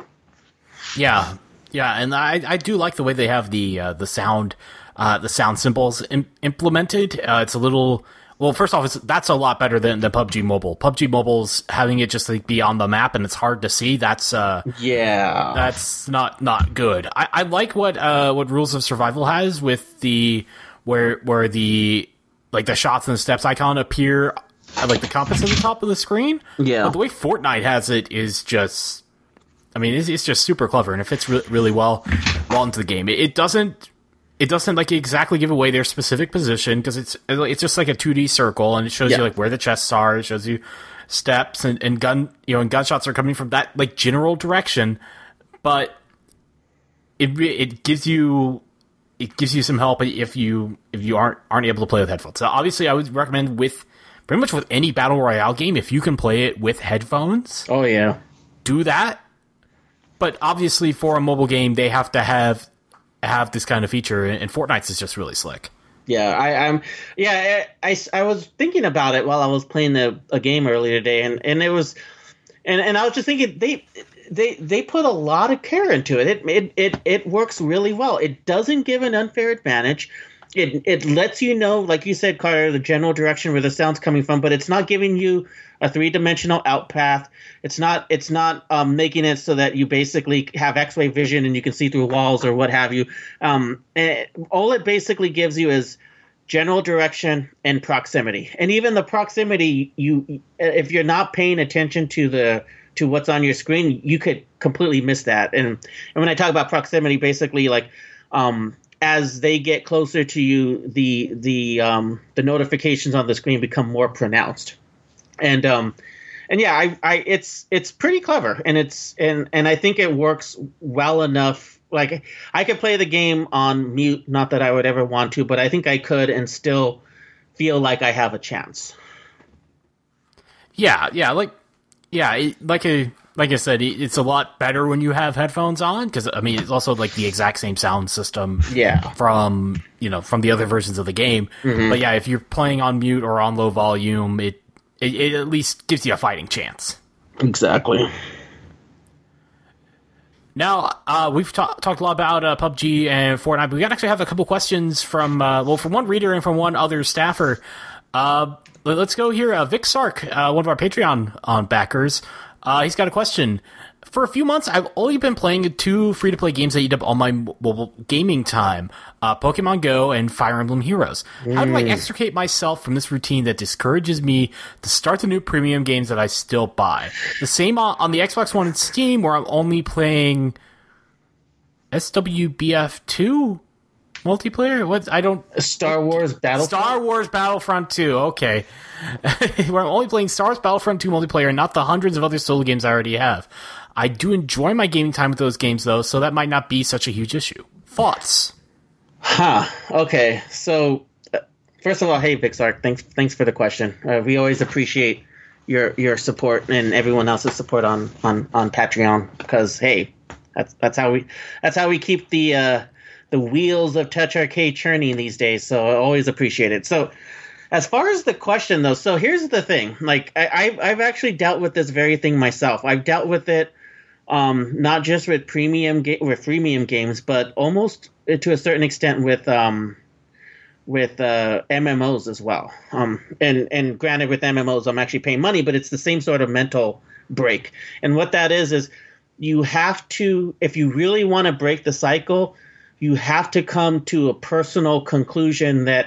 Yeah, yeah, and I, I do like the way they have the uh, the sound uh, the sound symbols im- implemented. Uh, it's a little well. First off, it's, that's a lot better than the P U B G Mobile. P U B G Mobile's having it just like be on the map and it's hard to see. That's uh, yeah, that's not not good. I, I like what uh, what Rules of Survival has with the where where the like the shots and the steps icon appear at, like the compass at the top of the screen. Yeah, but the way Fortnite has it is just. I mean, it's, it's just super clever, and it fits really, really well, well into the game. It, it doesn't, it doesn't like exactly give away their specific position because it's, it's just like a two D circle, and it shows yeah. you like where the chests are. It shows you steps and, and gun, you know, and gunshots are coming from that like general direction, but it it gives you it gives you some help if you if you aren't aren't able to play with headphones. So obviously, I would recommend with pretty much with any battle royale game if you can play it with headphones. Oh yeah, do that. But obviously, for a mobile game, they have to have have this kind of feature, and Fortnite's is just really slick. Yeah, I, I'm. Yeah, I, I, I was thinking about it while I was playing the, a game earlier today, and, and it was, and, and I was just thinking they they they put a lot of care into it. It it it it works really well. It doesn't give an unfair advantage. It it lets you know, like you said, Carter, the general direction where the sound's coming from, but it's not giving you a three-dimensional out path. It's not it's not um, making it so that you basically have X-ray vision and you can see through walls or what have you. Um, and all it basically gives you is general direction and proximity. And even the proximity, you if you're not paying attention to the to what's on your screen, you could completely miss that. And and when I talk about proximity, basically like um, as they get closer to you, the the um, the notifications on the screen become more pronounced. And um, and yeah, I, I it's it's pretty clever, and it's and, and I think it works well enough. Like I could play the game on mute, not that I would ever want to, but I think I could and still feel like I have a chance. Yeah, yeah, like yeah, it, like a like I said, it, it's a lot better when you have headphones on because I mean it's also like the exact same sound system. Yeah. From you know from the other versions of the game, mm-hmm. But yeah, if you're playing on mute or on low volume, it. It, it at least gives you a fighting chance. Exactly. Now, uh, we've ta- talked a lot about uh, P U B G and Fortnite, but we actually have a couple questions from, uh, well, from one reader and from one other staffer. Uh, let's go here. Uh, Vic Sark, uh, one of our Patreon on backers, uh, he's got a question. For a few months, I've only been playing two free-to-play games that eat up all my mobile gaming time, uh, Pokemon Go and Fire Emblem Heroes. Mm. How do I extricate myself from this routine that discourages me to start the new premium games that I still buy? The same on, on the Xbox One and Steam, where I'm only playing S W B F two multiplayer? What? I don't... Star Wars Battlefront? Star Wars Battlefront two, okay. Where I'm only playing Star Wars Battlefront two multiplayer and not the hundreds of other solo games I already have. I do enjoy my gaming time with those games, though, so that might not be such a huge issue. Thoughts? Huh. Okay. So, uh, first of all, hey, Vic Sark, thanks thanks for the question. Uh, we always appreciate your your support and everyone else's support on, on, on Patreon because, hey, that's that's how we that's how we keep the uh, the wheels of Touch Arcade churning these days. So I always appreciate it. So, as far as the question, though, so here's the thing. Like, I, I've I've actually dealt with this very thing myself. I've dealt with it. Um, not just with premium ga- with freemium games, but almost to a certain extent with um, with uh, M M Os as well. Um, and and granted, with M M Os, I'm actually paying money, but it's the same sort of mental break. And what that is is you have to, if you really want to break the cycle, you have to come to a personal conclusion that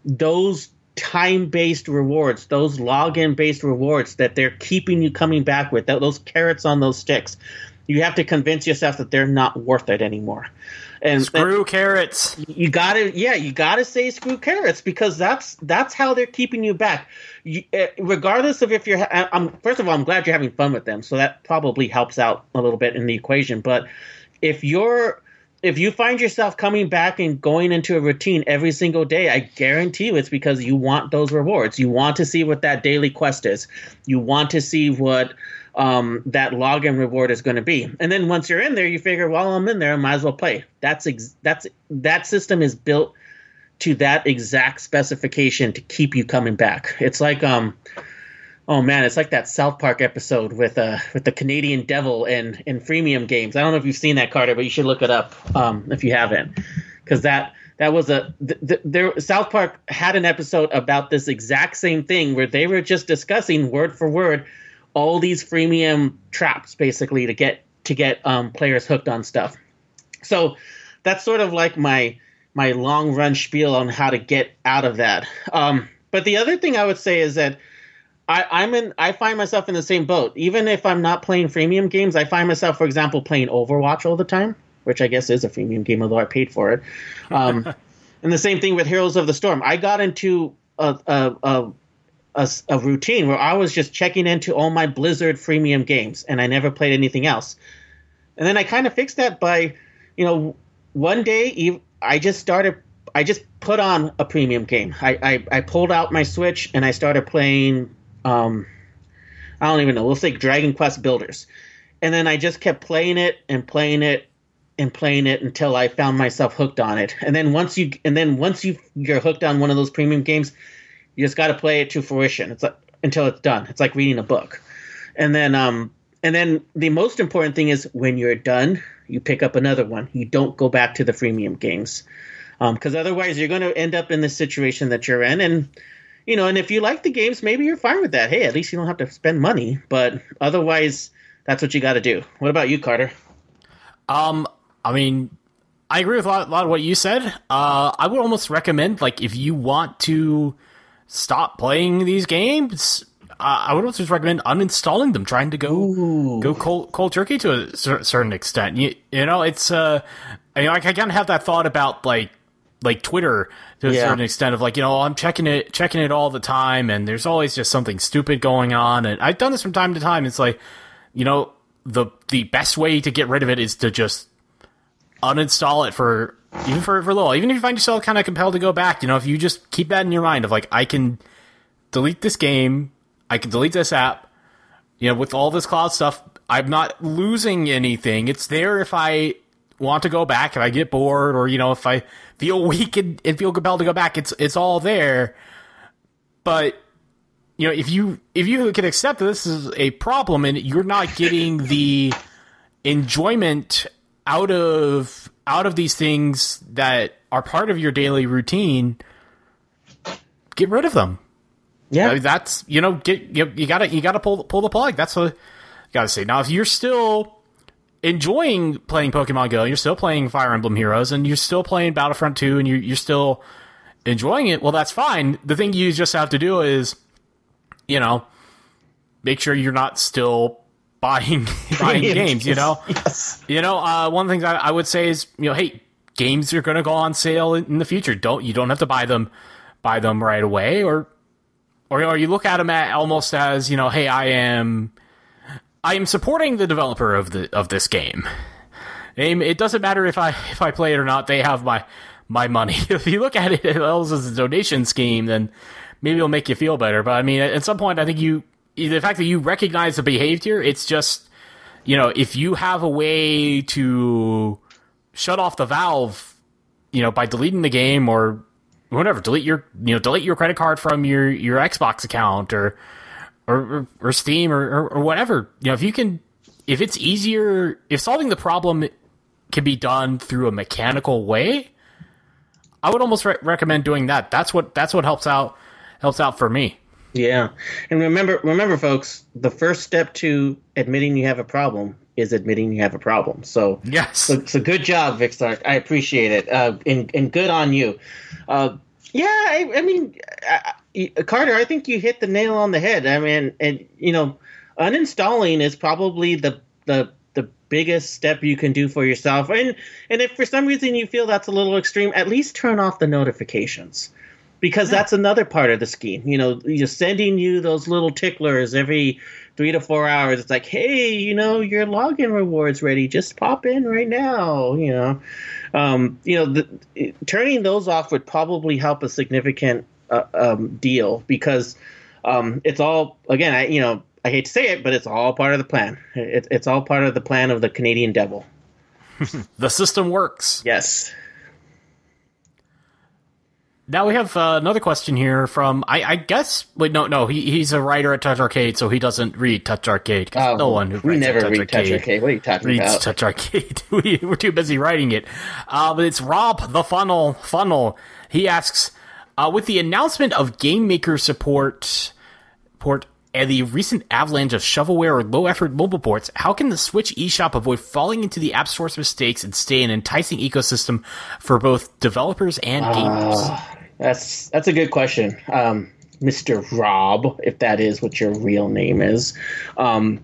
those time-based rewards, those login-based rewards that they're keeping you coming back with, those carrots on those sticks, you have to convince yourself that they're not worth it anymore. And screw and carrots. You gotta, yeah, you gotta say screw carrots, because that's that's how they're keeping you back. You, uh, regardless of if you're, I'm first of all, I'm glad you're having fun with them, so that probably helps out a little bit in the equation. But if you're, if you find yourself coming back and going into a routine every single day, I guarantee you it's because you want those rewards. You want to see what that daily quest is. You want to see what um, that login reward is going to be. And then once you're in there, you figure, well, I'm in there, I might as well play. That's ex- that's that system is built to that exact specification to keep you coming back. It's like, um, oh man, it's like that South Park episode with uh with the Canadian Devil and in freemium games. I don't know if you've seen that, Carter, but you should look it up um, if you haven't, because that that was a th- th- there. South Park had an episode about this exact same thing where they were just discussing word for word all these freemium traps, basically, to get to get um, players hooked on stuff. So that's sort of like my my long run spiel on how to get out of that. Um, but the other thing I would say is that I, I'm in. I find myself in the same boat. Even if I'm not playing freemium games, I find myself, for example, playing Overwatch all the time, which I guess is a freemium game, although I paid for it. Um, and the same thing with Heroes of the Storm. I got into a a, a a a routine where I was just checking into all my Blizzard freemium games, and I never played anything else. And then I kind of fixed that by, you know, one day I just started. I just put on a premium game. I I, I pulled out my Switch and I started playing. Um, I don't even know. We'll say Dragon Quest Builders, and then I just kept playing it and playing it and playing it until I found myself hooked on it. And then once you and then once you you're hooked on one of those premium games, you just got to play it to fruition. It's like until it's done. It's like reading a book. And then um and then the most important thing is when you're done, you pick up another one. You don't go back to the freemium games, because um, otherwise you're going to end up in the situation that you're in. And you know, and if you like the games, maybe you're fine with that. Hey, at least you don't have to spend money. But otherwise, that's what you got to do. What about you, Carter? Um, I mean, I agree with a lot, a lot of what you said. Uh, I would almost recommend, like, if you want to stop playing these games, uh, I would also recommend uninstalling them, trying to go Ooh. go cold, cold turkey to a cer- certain extent. You, you know, it's uh, you know, like I kind of have that thought about like. like Twitter to a yeah. certain extent of like, you know, I'm checking it, checking it all the time. And there's always just something stupid going on. And I've done this from time to time. It's like, you know, the, the best way to get rid of it is to just uninstall it for, even for, for a little, even if you find yourself kind of compelled to go back, you know, if you just keep that in your mind of like, I can delete this game, I can delete this app, you know, with all this cloud stuff, I'm not losing anything. It's there if I want to go back, if I get bored, or, you know, if I feel weak and, and feel compelled to go back, it's it's all there. But, you know, if you if you can accept that this is a problem and you're not getting the enjoyment out of out of these things that are part of your daily routine, get rid of them. Yeah, I mean, that's, you know, get you, you gotta you gotta pull pull the plug. That's what you gotta say. Now, if you're still enjoying playing Pokemon Go, you're still playing Fire Emblem Heroes, and you're still playing Battlefront two, and you're, you're still enjoying it, well, that's fine. The thing you just have to do is, you know, make sure you're not still buying buying games, you know? Yes. You know, uh, one of the things I, I would say is, you know, hey, games are going to go on sale in, in the future. Don't You don't have to buy them buy them right away, or, or, or you look at them at almost as, you know, hey, I am... I am supporting the developer of the of this game. It doesn't matter if I if I play it or not. They have my my money. If you look at it as a donation scheme, then maybe it'll make you feel better. But I mean, at some point, I think you the fact that you recognize the behavior, it's just, you know, if you have a way to shut off the valve, you know, by deleting the game or whatever, delete your you know delete your credit card from your your Xbox account or. Or, or, or Steam or, or, or whatever. You know, if you can, if it's easier, if solving the problem can be done through a mechanical way, I would almost re- recommend doing that. That's what that's what helps out helps out for me. Yeah, and remember, remember, folks, the first step to admitting you have a problem is admitting you have a problem. So yes, so, so good job, Vic Stark. I appreciate it, uh, and and good on you. Uh, Yeah, I, I mean, I, Carter, I think you hit the nail on the head. I mean, and you know, uninstalling is probably the the the biggest step you can do for yourself. And and if for some reason you feel that's a little extreme, at least turn off the notifications, because yeah. that's another part of the scheme. You know, just sending you those little ticklers every three to four hours. It's like, hey, you know, your login reward's ready. Just pop in right now. You know. Um, you know, the, turning those off would probably help a significant uh, um, deal, because um, it's all, again, I you know, I hate to say it, but it's all part of the plan. It, it's all part of the plan of the Canadian devil. The system works. Yes. Now we have uh, another question here from, I, I guess, wait, no, no, he, he's a writer at Touch Arcade, so he doesn't read Touch Arcade. Oh, no one who we never Touch read Arcade Touch Arcade. What are you talking reads about? Touch Arcade. we, we're too busy writing it. Uh, but it's Rob the Funnel. Funnel. He asks, uh, with the announcement of Game Maker support, port and the recent avalanche of shovelware or low-effort mobile ports, how can the Switch eShop avoid falling into the App Store's mistakes and stay an enticing ecosystem for both developers and gamers? Uh, that's that's a good question, um, Mister Rob, if that is what your real name is. Um,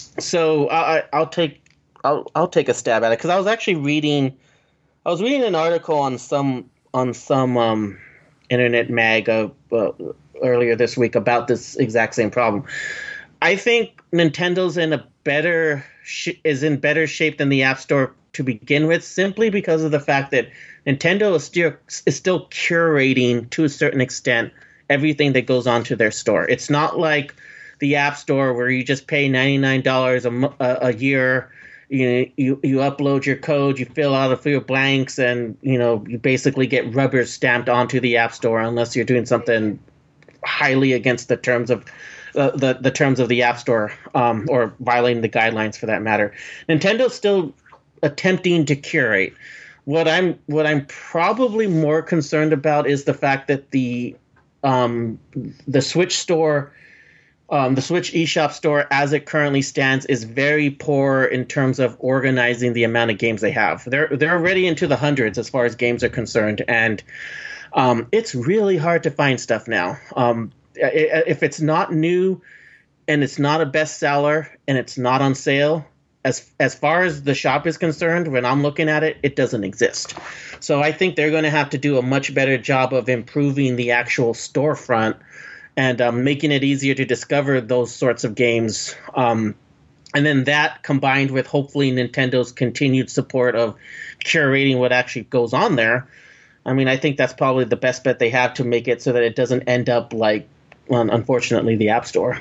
so I, I'll take I'll I'll take a stab at it, because I was actually reading I was reading an article on some on some um, internet mag uh, uh, earlier this week about this exact same problem. I think Nintendo's in a better sh- is in better shape than the App Store to begin with, simply because of the fact that Nintendo is still is still curating, to a certain extent, everything that goes onto their store. It's not like the App Store where you just pay ninety-nine dollars a, a, a year. You, you you upload your code, you fill out a few blanks, and you know you basically get rubber stamped onto the App Store, unless you're doing something highly against the terms of uh, the the terms of the App Store, um, or violating the guidelines for that matter. Nintendo's still attempting to curate. What I'm what I'm probably more concerned about is the fact that the um, the Switch store, um, the Switch eShop store, as it currently stands, is very poor in terms of organizing the amount of games they have. They're they're already into the hundreds as far as games are concerned, and um, it's really hard to find stuff now. Um, if it's not new, and it's not a bestseller, and it's not on sale, As as far as the shop is concerned, when I'm looking at it, it doesn't exist. So I think they're going to have to do a much better job of improving the actual storefront and um, making it easier to discover those sorts of games. Um, and then that, combined with hopefully Nintendo's continued support of curating what actually goes on there, I mean, I think that's probably the best bet they have to make it so that it doesn't end up like, well, unfortunately, the App Store.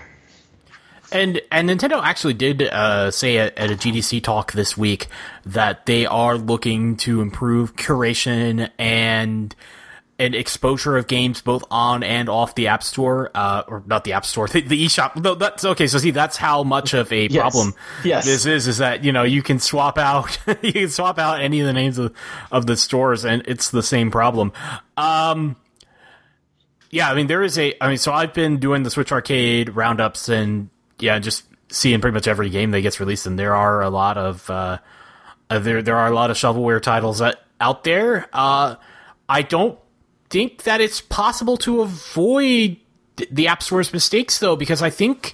And and Nintendo actually did uh, say at, at a G D C talk this week that they are looking to improve curation and and exposure of games both on and off the App Store, uh, or not the App Store, the, the eShop. No, that's okay. So see, that's how much of a yes. problem yes. this is. Is that you know you can swap out you can swap out any of the names of of the stores, and it's the same problem. Um, yeah, I mean there is a. I mean, so I've been doing the Switch Arcade roundups and. Yeah, just seeing pretty much every game that gets released, and there are a lot of uh, uh, there there are a lot of shovelware titles that, out there. Uh, I don't think that it's possible to avoid the App Store's mistakes, though, because I think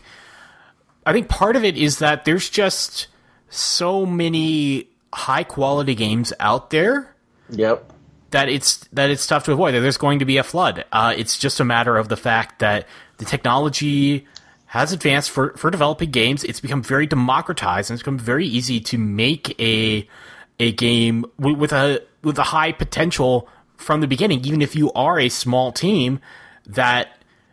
I think part of it is that there's just so many high quality games out there. Yep. That it's that it's tough to avoid. There's going to be a flood. Uh, it's just a matter of the fact that the technology has advanced for, for developing games. It's become very democratized, and it's become very easy to make a a game w- with a with a high potential from the beginning. Even if you are a small team, that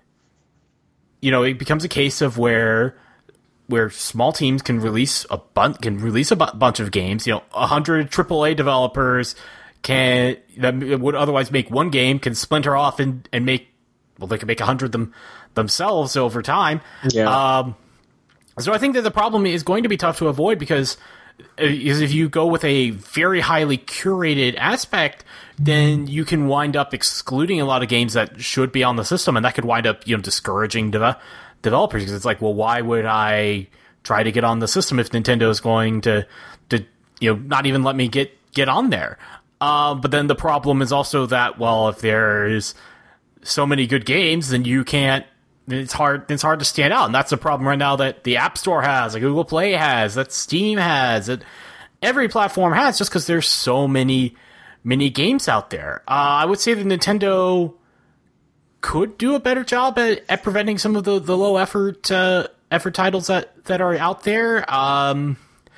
you know it becomes a case of where where small teams can release a bun- can release a bu- bunch of games. You know, a hundred triple A developers can that would otherwise make one game can splinter off and, and make well they can make a hundred them. themselves over time. Yeah. Um, so I think that the problem is going to be tough to avoid because is if you go with a very highly curated aspect, then you can wind up excluding a lot of games that should be on the system, and that could wind up you know discouraging de- developers because it's like, well, why would I try to get on the system if Nintendo is going to to you know not even let me get get on there? Uh, but then the problem is also that well, if there's so many good games, then you can't. It's hard. It's hard to stand out, and that's the problem right now that the App Store has, that Google Play has, that Steam has, that every platform has, just because there's so many, many games out there. Uh, I would say that Nintendo could do a better job at, at preventing some of the, the low effort uh, effort titles that, that are out there. Um,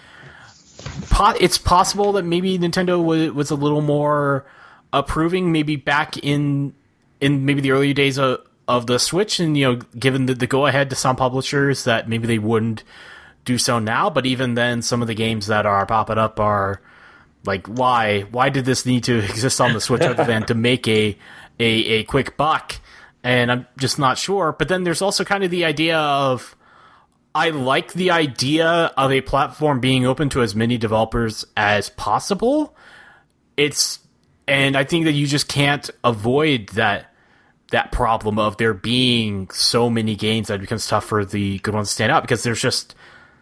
po- it's possible that maybe Nintendo w- was a little more approving, maybe back in in maybe the early days of. of the Switch, and, you know, given the, the go-ahead to some publishers that maybe they wouldn't do so now, but even then, some of the games that are popping up are like, why? Why did this need to exist on the Switch other than to make a, a, a quick buck? And I'm just not sure. But then there's also kind of the idea of, I like the idea of a platform being open to as many developers as possible. It's, and I think that you just can't avoid that that problem of there being so many games that it becomes tough for the good ones to stand out, because there's just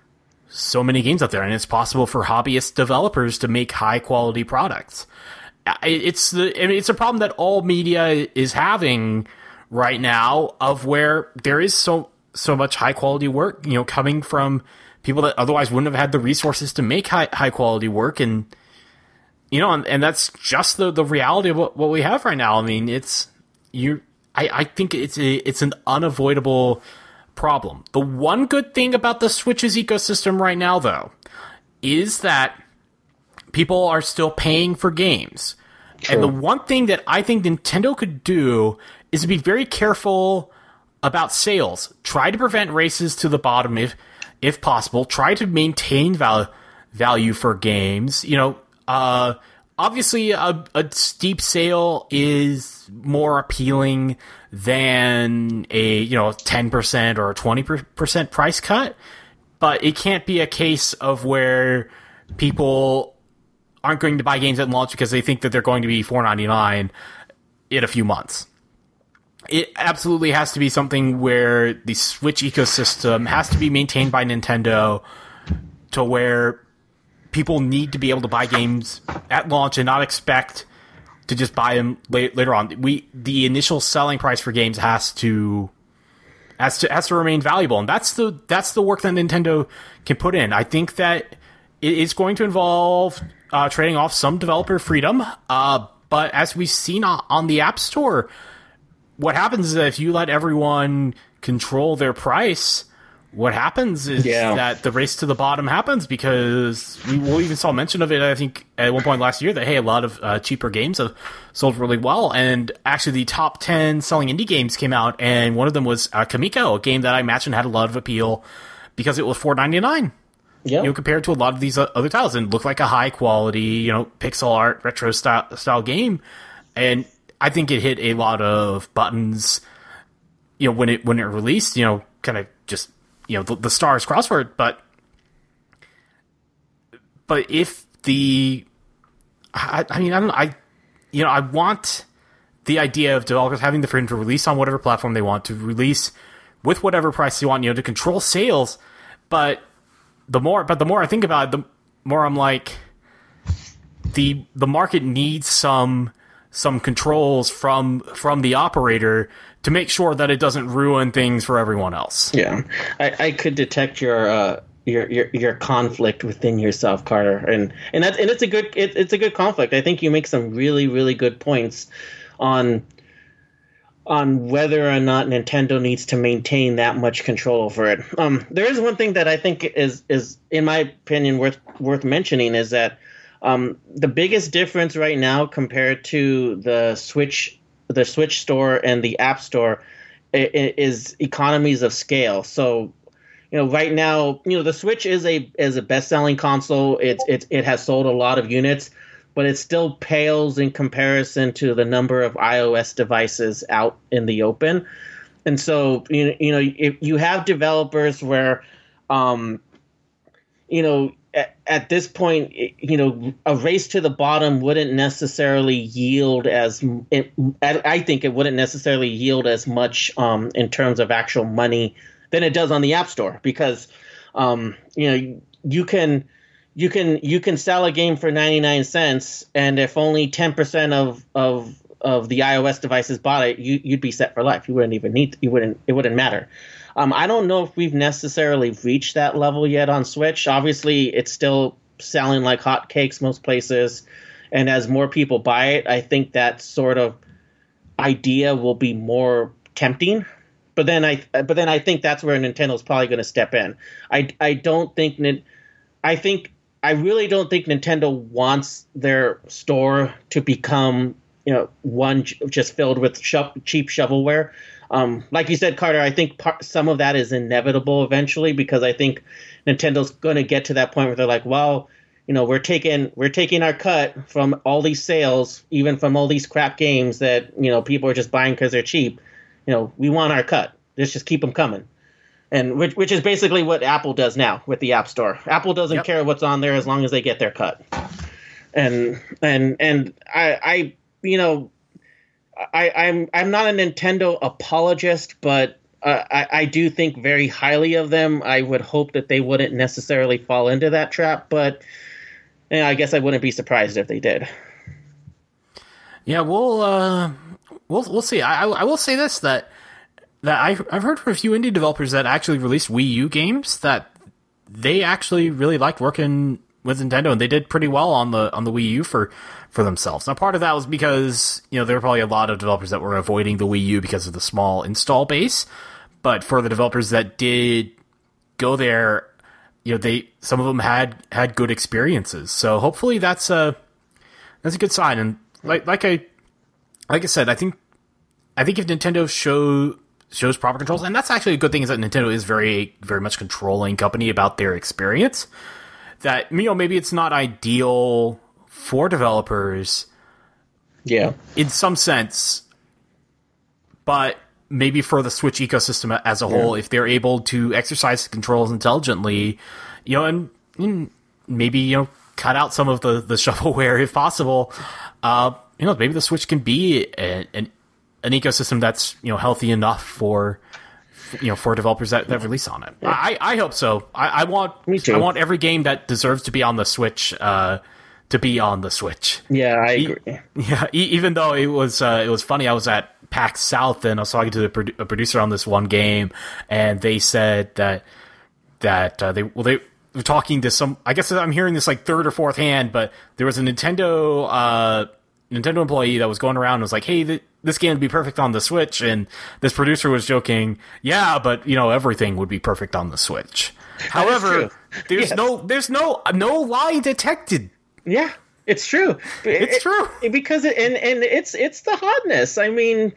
so many games out there, and it's possible for hobbyist developers to make high quality products. It's the, I mean, it's a problem that all media is having right now, of where there is so, so much high quality work, you know, coming from people that otherwise wouldn't have had the resources to make high, high quality work. And, you know, and, and that's just the, the reality of what, what we have right now. I mean, it's, you, I, I think it's a, it's an unavoidable problem. The one good thing about the Switch's ecosystem right now, though, is that people are still paying for games. True. And the one thing that I think Nintendo could do is to be very careful about sales. Try to prevent races to the bottom if if possible. Try to maintain val- value for games. You know, uh... Obviously, a, a steep sale is more appealing than a, you know, ten percent or a twenty percent price cut, but it can't be a case of where people aren't going to buy games at launch because they think that they're going to be four ninety-nine in a few months. It absolutely has to be something where the Switch ecosystem has to be maintained by Nintendo to where people need to be able to buy games at launch and not expect to just buy them late, later on. We the initial selling price for games has to has to has to remain valuable, and that's the that's the work that Nintendo can put in. I think that it is going to involve uh, trading off some developer freedom, uh, but as we've seen on, on the App Store, what happens is that if you let everyone control their price, what happens is yeah. that the race to the bottom happens, because we, we even saw mention of it, I think, at one point last year, that, hey, a lot of uh, cheaper games have sold really well. And actually, the top ten selling indie games came out, and one of them was uh, Kamiko, a game that I imagine had a lot of appeal because it was four ninety-nine. Yeah. You know, compared to a lot of these other titles, and looked like a high quality, you know, pixel art, retro style, style game. And I think it hit a lot of buttons, you know, when it when it released, you know, kind of just, you know, the, the stars crossword, but but if the I, I mean I don't I you know I want the idea of developers having the freedom to release on whatever platform they want, to release with whatever price they want, you know, to control sales. But the more but the more I think about it, the more I'm like, the the market needs some some controls from from the operator to make sure that it doesn't ruin things for everyone else. Yeah, I, I could detect your uh, your your your conflict within yourself, Carter, and and that's and it's a good it, it's a good conflict. I think you make some really really good points on on whether or not Nintendo needs to maintain that much control over it. Um, there is one thing that I think is is in my opinion worth worth mentioning, is that um, the biggest difference right now compared to the Switch. the Switch Store and the App Store is economies of scale. So, you know, right now, you know, the Switch is a is a best-selling console. It's it it has sold a lot of units, but it still pales in comparison to the number of iOS devices out in the open. And so, you you know, if you have developers where, um, you know, At, at this point, you know, a race to the bottom wouldn't necessarily yield as it, I think it wouldn't necessarily yield as much um, in terms of actual money than it does on the App Store, because um, you know you can you can you can sell a game for ninety-nine cents, and if only ten percent of of of the iOS devices bought it, you, you'd be set for life. You wouldn't even need, you wouldn't, it wouldn't matter. Um, I don't know if we've necessarily reached that level yet on Switch. Obviously, it's still selling like hotcakes most places, and as more people buy it, I think that sort of idea will be more tempting. But then I, but then I think that's where Nintendo's probably going to step in. I, I don't think, I think, I really don't think Nintendo wants their store to become, you know, one just filled with sho- cheap shovelware. Um, like you said, Carter, I think part, some of that is inevitable eventually, because I think Nintendo's going to get to that point where they're like, well, you know, we're taking we're taking our cut from all these sales, even from all these crap games that, you know, people are just buying because they're cheap. You know, we want our cut. Let's just keep them coming. And which which is basically what Apple does now with the App Store. Apple doesn't yep. care what's on there as long as they get their cut. And and and I I you know. I, I'm I'm not a Nintendo apologist, but uh, I, I do think very highly of them. I would hope that they wouldn't necessarily fall into that trap, but you know, I guess I wouldn't be surprised if they did. Yeah, we'll uh, we'll we'll see. I I will say this, that that I I've heard from a few indie developers that actually released Wii U games that they actually really liked working with Nintendo, and they did pretty well on the on the Wii U for. for themselves. Now, part of that was because, you know, there were probably a lot of developers that were avoiding the Wii U because of the small install base. But for the developers that did go there, you know, they some of them had had good experiences. So hopefully that's a that's a good sign. And like like I like I said, I think I think if Nintendo show shows proper controls, and that's actually a good thing, is that Nintendo is very very much controlling company about their experience. That, you know, maybe it's not ideal for developers, yeah, in some sense, but maybe for the Switch ecosystem as a whole, yeah. if they're able to exercise the controls intelligently, you know, and, and maybe, you know, cut out some of the, the shovelware if possible, uh, you know, maybe the Switch can be a, an an ecosystem that's, you know, healthy enough for, you know, for developers that, that release on it. Yeah. I, I hope so. I, I want Me too. I want every game that deserves to be on the Switch uh, to be on the Switch. Yeah, I agree. E- yeah, e- even though it was uh, it was funny, I was at PAX South and I was talking to the produ- a producer on this one game, and they said that that uh, they well they were talking to some. I guess I'm hearing this like third or fourth hand, but there was a Nintendo uh, Nintendo employee that was going around and was like, "Hey, th- this game would be perfect on the Switch," and this producer was joking, "Yeah, but you know everything would be perfect on the Switch." However, there's yes. no there's no no lie detected. Yeah, it's true. It's it, true it, because it, and and it's it's the hotness. I mean,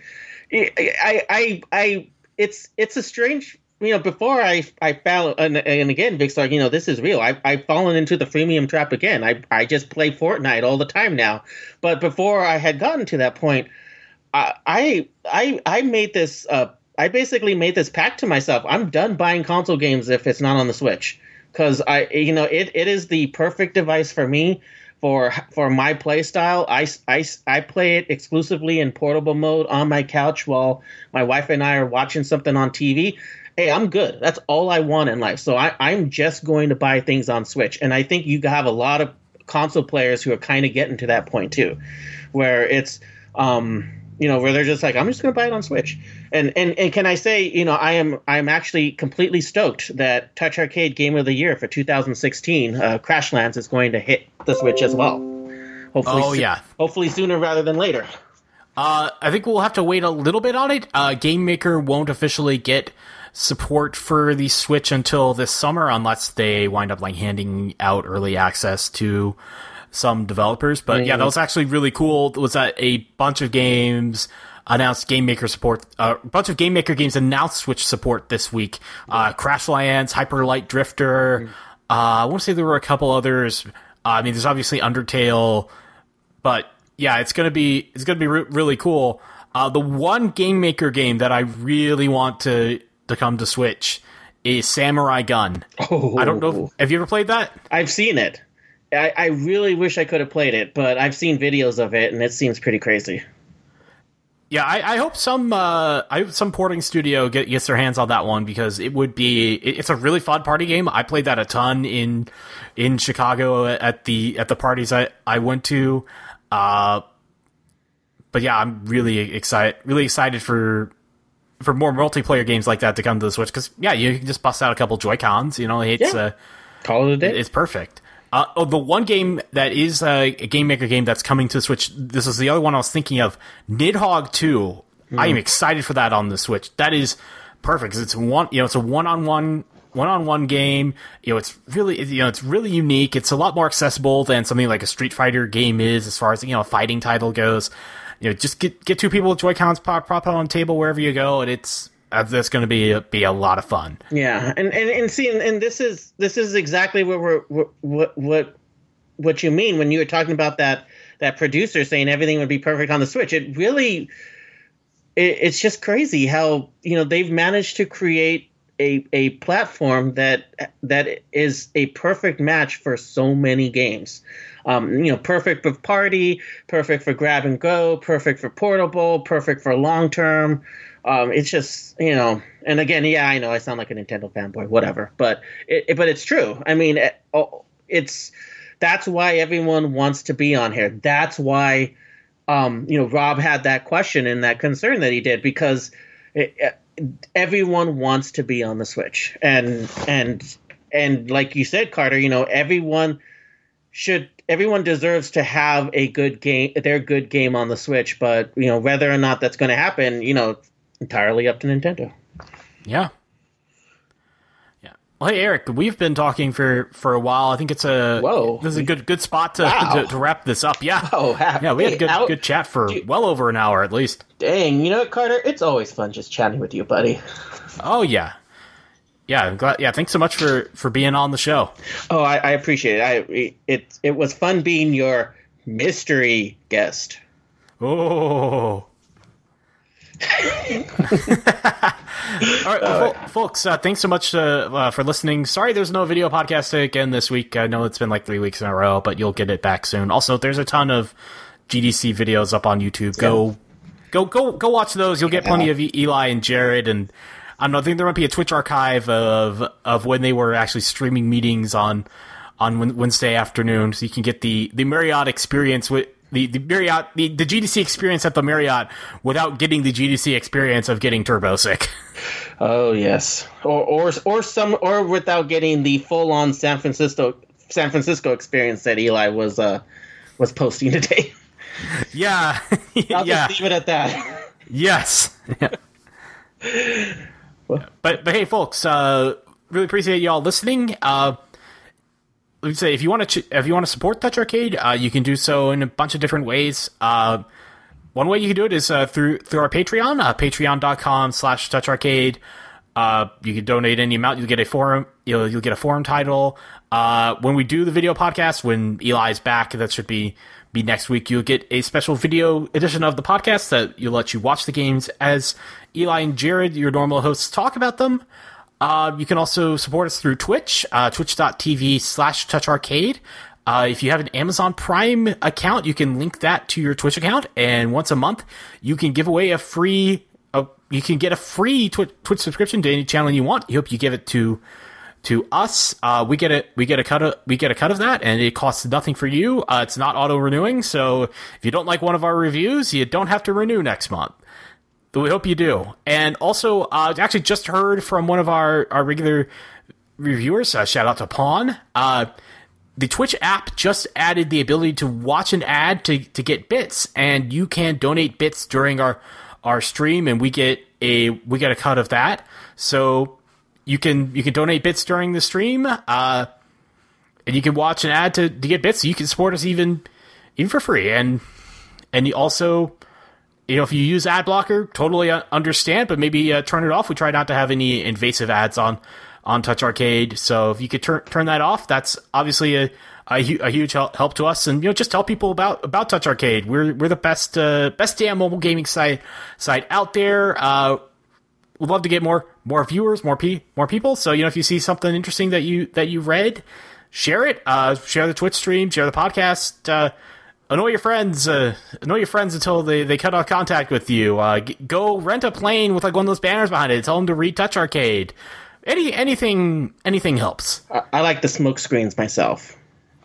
I I I it's it's a strange. You know, before I I found and, and again, Big Star, you know, this is real. I I've fallen into the freemium trap again. I I just play Fortnite all the time now. But before I had gotten to that point, I I I, I made this. Uh, I basically made this pact to myself. I'm done buying console games if it's not on the Switch. Because I, you know, it, it is the perfect device for me for for my play style. I, I, I play it exclusively in portable mode on my couch while my wife and I are watching something on T V. Hey, I'm good. That's all I want in life. So I, I'm just going to buy things on Switch. And I think you have a lot of console players who are kind of getting to that point too, where it's, um, you know, where they're just like, I'm just going to buy it on Switch. And, and and can I say, you know, I am I'm actually completely stoked that Touch Arcade Game of the Year for two thousand sixteen, uh, Crashlands, is going to hit the Switch as well. Hopefully, oh, yeah. Hopefully sooner rather than later. Uh, I think we'll have to wait a little bit on it. Uh, Game Maker won't officially get support for the Switch until this summer, unless they wind up like handing out early access to some developers. But mm-hmm. yeah, that was actually really cool. Was that a bunch of games announced Game Maker support? Uh, a bunch of Game Maker games announced Switch support this week. Uh, Crashlands, Hyper Light Drifter. Mm-hmm. Uh, I want to say there were a couple others. Uh, I mean, there's obviously Undertale, but yeah, it's gonna be it's gonna be re- really cool. Uh, the one Game Maker game that I really want to to come to Switch is Samurai Gun. Oh. I don't know. If, have you ever played that? I've seen it. I, I really wish I could have played it, but I've seen videos of it, and it seems pretty crazy. Yeah, I, I hope some uh, I hope some porting studio get, gets their hands on that one, because it would be it, it's a really fun party game. I played that a ton in in Chicago at the at the parties I, I went to. Uh, but yeah, I'm really excited, really excited for for more multiplayer games like that to come to the Switch. Because yeah, you can just bust out a couple Joy-Cons. You know, it's Yeah. uh, Call it a day. it's perfect. Uh, oh, the one game that is uh, a Game Maker game that's coming to the Switch. This is the other one I was thinking of. Nidhogg two. Mm. I am excited for that on the Switch. That is perfect because it's one. You know, it's a one-on-one, one-on-one game. You know, it's really, you know, it's really unique. It's a lot more accessible than something like a Street Fighter game is, as far as, you know, a fighting title goes. You know, just get get two people with Joy-Cons, prop, prop it on the table wherever you go, and it's uh, that's going to be a, be a lot of fun. Yeah, and and, and see, and, and this is this is exactly what we're what what what you mean when you were talking about that that producer saying everything would be perfect on the Switch. It really, it, it's just crazy how, you know, they've managed to create a a platform that that is a perfect match for so many games. Um, you know, perfect for party, perfect for grab and go, perfect for portable, perfect for long term. Um, it's just, you know, and again, yeah, I know I sound like a Nintendo fanboy, whatever, but it, it but it's true. I mean, it, it's that's why everyone wants to be on here. That's why, um, you know, Rob had that question and that concern that he did, because it, it, everyone wants to be on the Switch, and and and like you said, Carter, you know, everyone should. Everyone deserves to have a good game, their good game on the Switch, but, you know, whether or not that's going to happen, you know, entirely up to Nintendo. Yeah. Yeah. Well, hey, Eric, we've been talking for, for a while. I think it's a Whoa. This is a good good spot to Wow. to, to wrap this up. Yeah. Oh, yeah. We had a good out. good chat for Dude. well over an hour at least. Dang, you know what, Carter? It's always fun just chatting with you, buddy. Oh yeah. Yeah, I'm glad. Yeah, thanks so much for, for being on the show. Oh, I, I appreciate it. I it it was fun being your mystery guest. Oh. All right, well, fo- folks, uh, thanks so much uh, uh, for listening. Sorry there's no video podcast again this week. I know it's been like three weeks in a row, but you'll get it back soon. Also, there's a ton of G D C videos up on YouTube. Go, yeah. go, go, go watch those. You'll get plenty of e- Eli and Jared, and I don't know. I think there might be a Twitch archive of of when they were actually streaming meetings on on Wednesday afternoon, so you can get the, the Marriott experience with the the Marriott the, the G D C experience at the Marriott without getting the G D C experience of getting turbo sick. Oh yes, or or or some or without getting the full on San Francisco San Francisco experience that Eli was uh was posting today. Yeah, I'll yeah. just leave it at that. Yes. But but hey, folks, uh, really appreciate y'all listening. Uh, let me say, if you want to ch- if you want to support Touch Arcade, uh, you can do so in a bunch of different ways. Uh, one way you can do it is uh, through through our Patreon, uh, patreon dot com slash touch arcade. Uh, you can donate any amount. You'll get a forum. You'll you'll get a forum title. Uh, when we do the video podcast, when Eli's back, that should be be next week. You'll get a special video edition of the podcast that will let you watch the games as Eli and Jared, your normal hosts, talk about them. Uh, you can also support us through Twitch, uh, twitch dot t v slash touch arcade. Uh, if you have an Amazon Prime account, you can link that to your Twitch account, and once a month, you can give away a free. Uh, you can get a free Twitch, Twitch subscription to any channel you want. You hope you give it to to us. Uh, we get a we get a cut of we get a cut of that, and it costs nothing for you. Uh, it's not auto renewing, so if you don't like one of our reviews, you don't have to renew next month. But we hope you do. And also, uh, actually, just heard from one of our our regular reviewers. Uh, shout out to Pawn. Uh, The Twitch app just added the ability to watch an ad to, to get bits, and you can donate bits during our, our stream, and we get a we get a cut of that. So you can you can donate bits during the stream, uh, and you can watch an ad to, to get bits. You can support us even even for free, and and you also, you know, if you use ad blocker, totally understand, but maybe uh, turn it off. We try not to have any invasive ads on. on Touch Arcade, so if you could turn turn that off, that's obviously a, a, a huge help, help to us. And you know, just tell people about, about Touch Arcade. We're we're the best uh, best damn mobile gaming site site out there. Uh, we'd love to get more more viewers, more pe- more people. So you know, if you see something interesting that you that you read, share it. Uh, share the Twitch stream, share the podcast. Uh, annoy your friends. Uh, annoy your friends until they, they cut off contact with you. Uh, g- go rent a plane with like one of those banners behind it. Tell them to read Touch Arcade. Any anything anything helps. I, I like the smoke screens myself.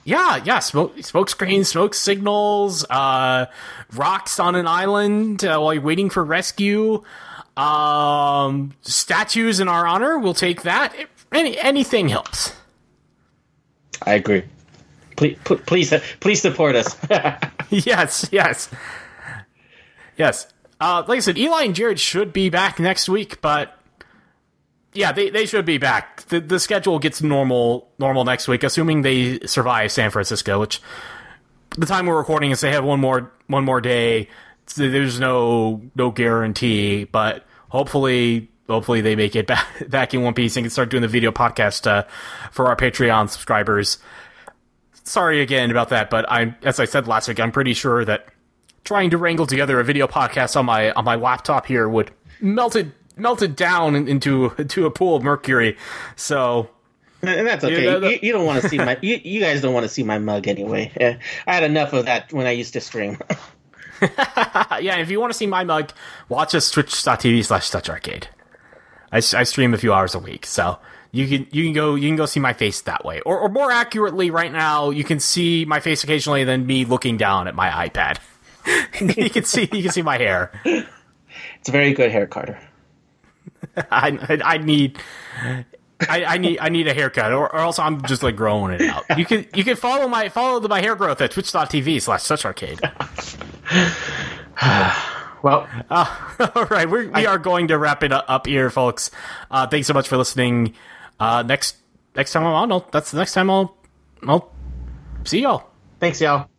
Yeah, yeah, smoke, smoke screens, smoke signals, uh, rocks on an island uh, while you're waiting for rescue, um, statues in our honor. We'll take that. Any anything helps. I agree. Please, please, please support us. yes, yes, yes. Uh, like I said, Eli and Jared should be back next week, but yeah, they, they should be back. The the schedule gets normal normal next week, assuming they survive San Francisco. Which the time we're recording is they have one more one more day. So there's no no guarantee, but hopefully hopefully they make it back back in one piece and can start doing the video podcast uh, for our Patreon subscribers. Sorry again about that, but I as I said last week, I'm pretty sure that trying to wrangle together a video podcast on my on my laptop here would melt it melted down into into a pool of mercury. So, and that's okay. Yeah, you, you don't want to see my you, you guys don't want to see my mug anyway. Yeah, I had enough of that when I used to stream. Yeah, if you want to see my mug, watch us twitch.tv slash Touch Arcade. I, I stream a few hours a week, so you can you can go you can go see my face that way. Or, or more accurately, right now you can see my face occasionally, than me looking down at my iPad. you can see you can see my hair. It's a very good hair, Carter. I, I I need I, I need I need a haircut, or, or else I'm just like growing it out. You can you can follow my follow the, my hair growth at twitch.tv slash Touch Arcade. Well, uh, all right, we're, we I, are going to wrap it up here, folks. Uh, thanks so much for listening. Uh, next next time I'm on, I'll, that's the next time I'll I'll see y'all. Thanks, y'all.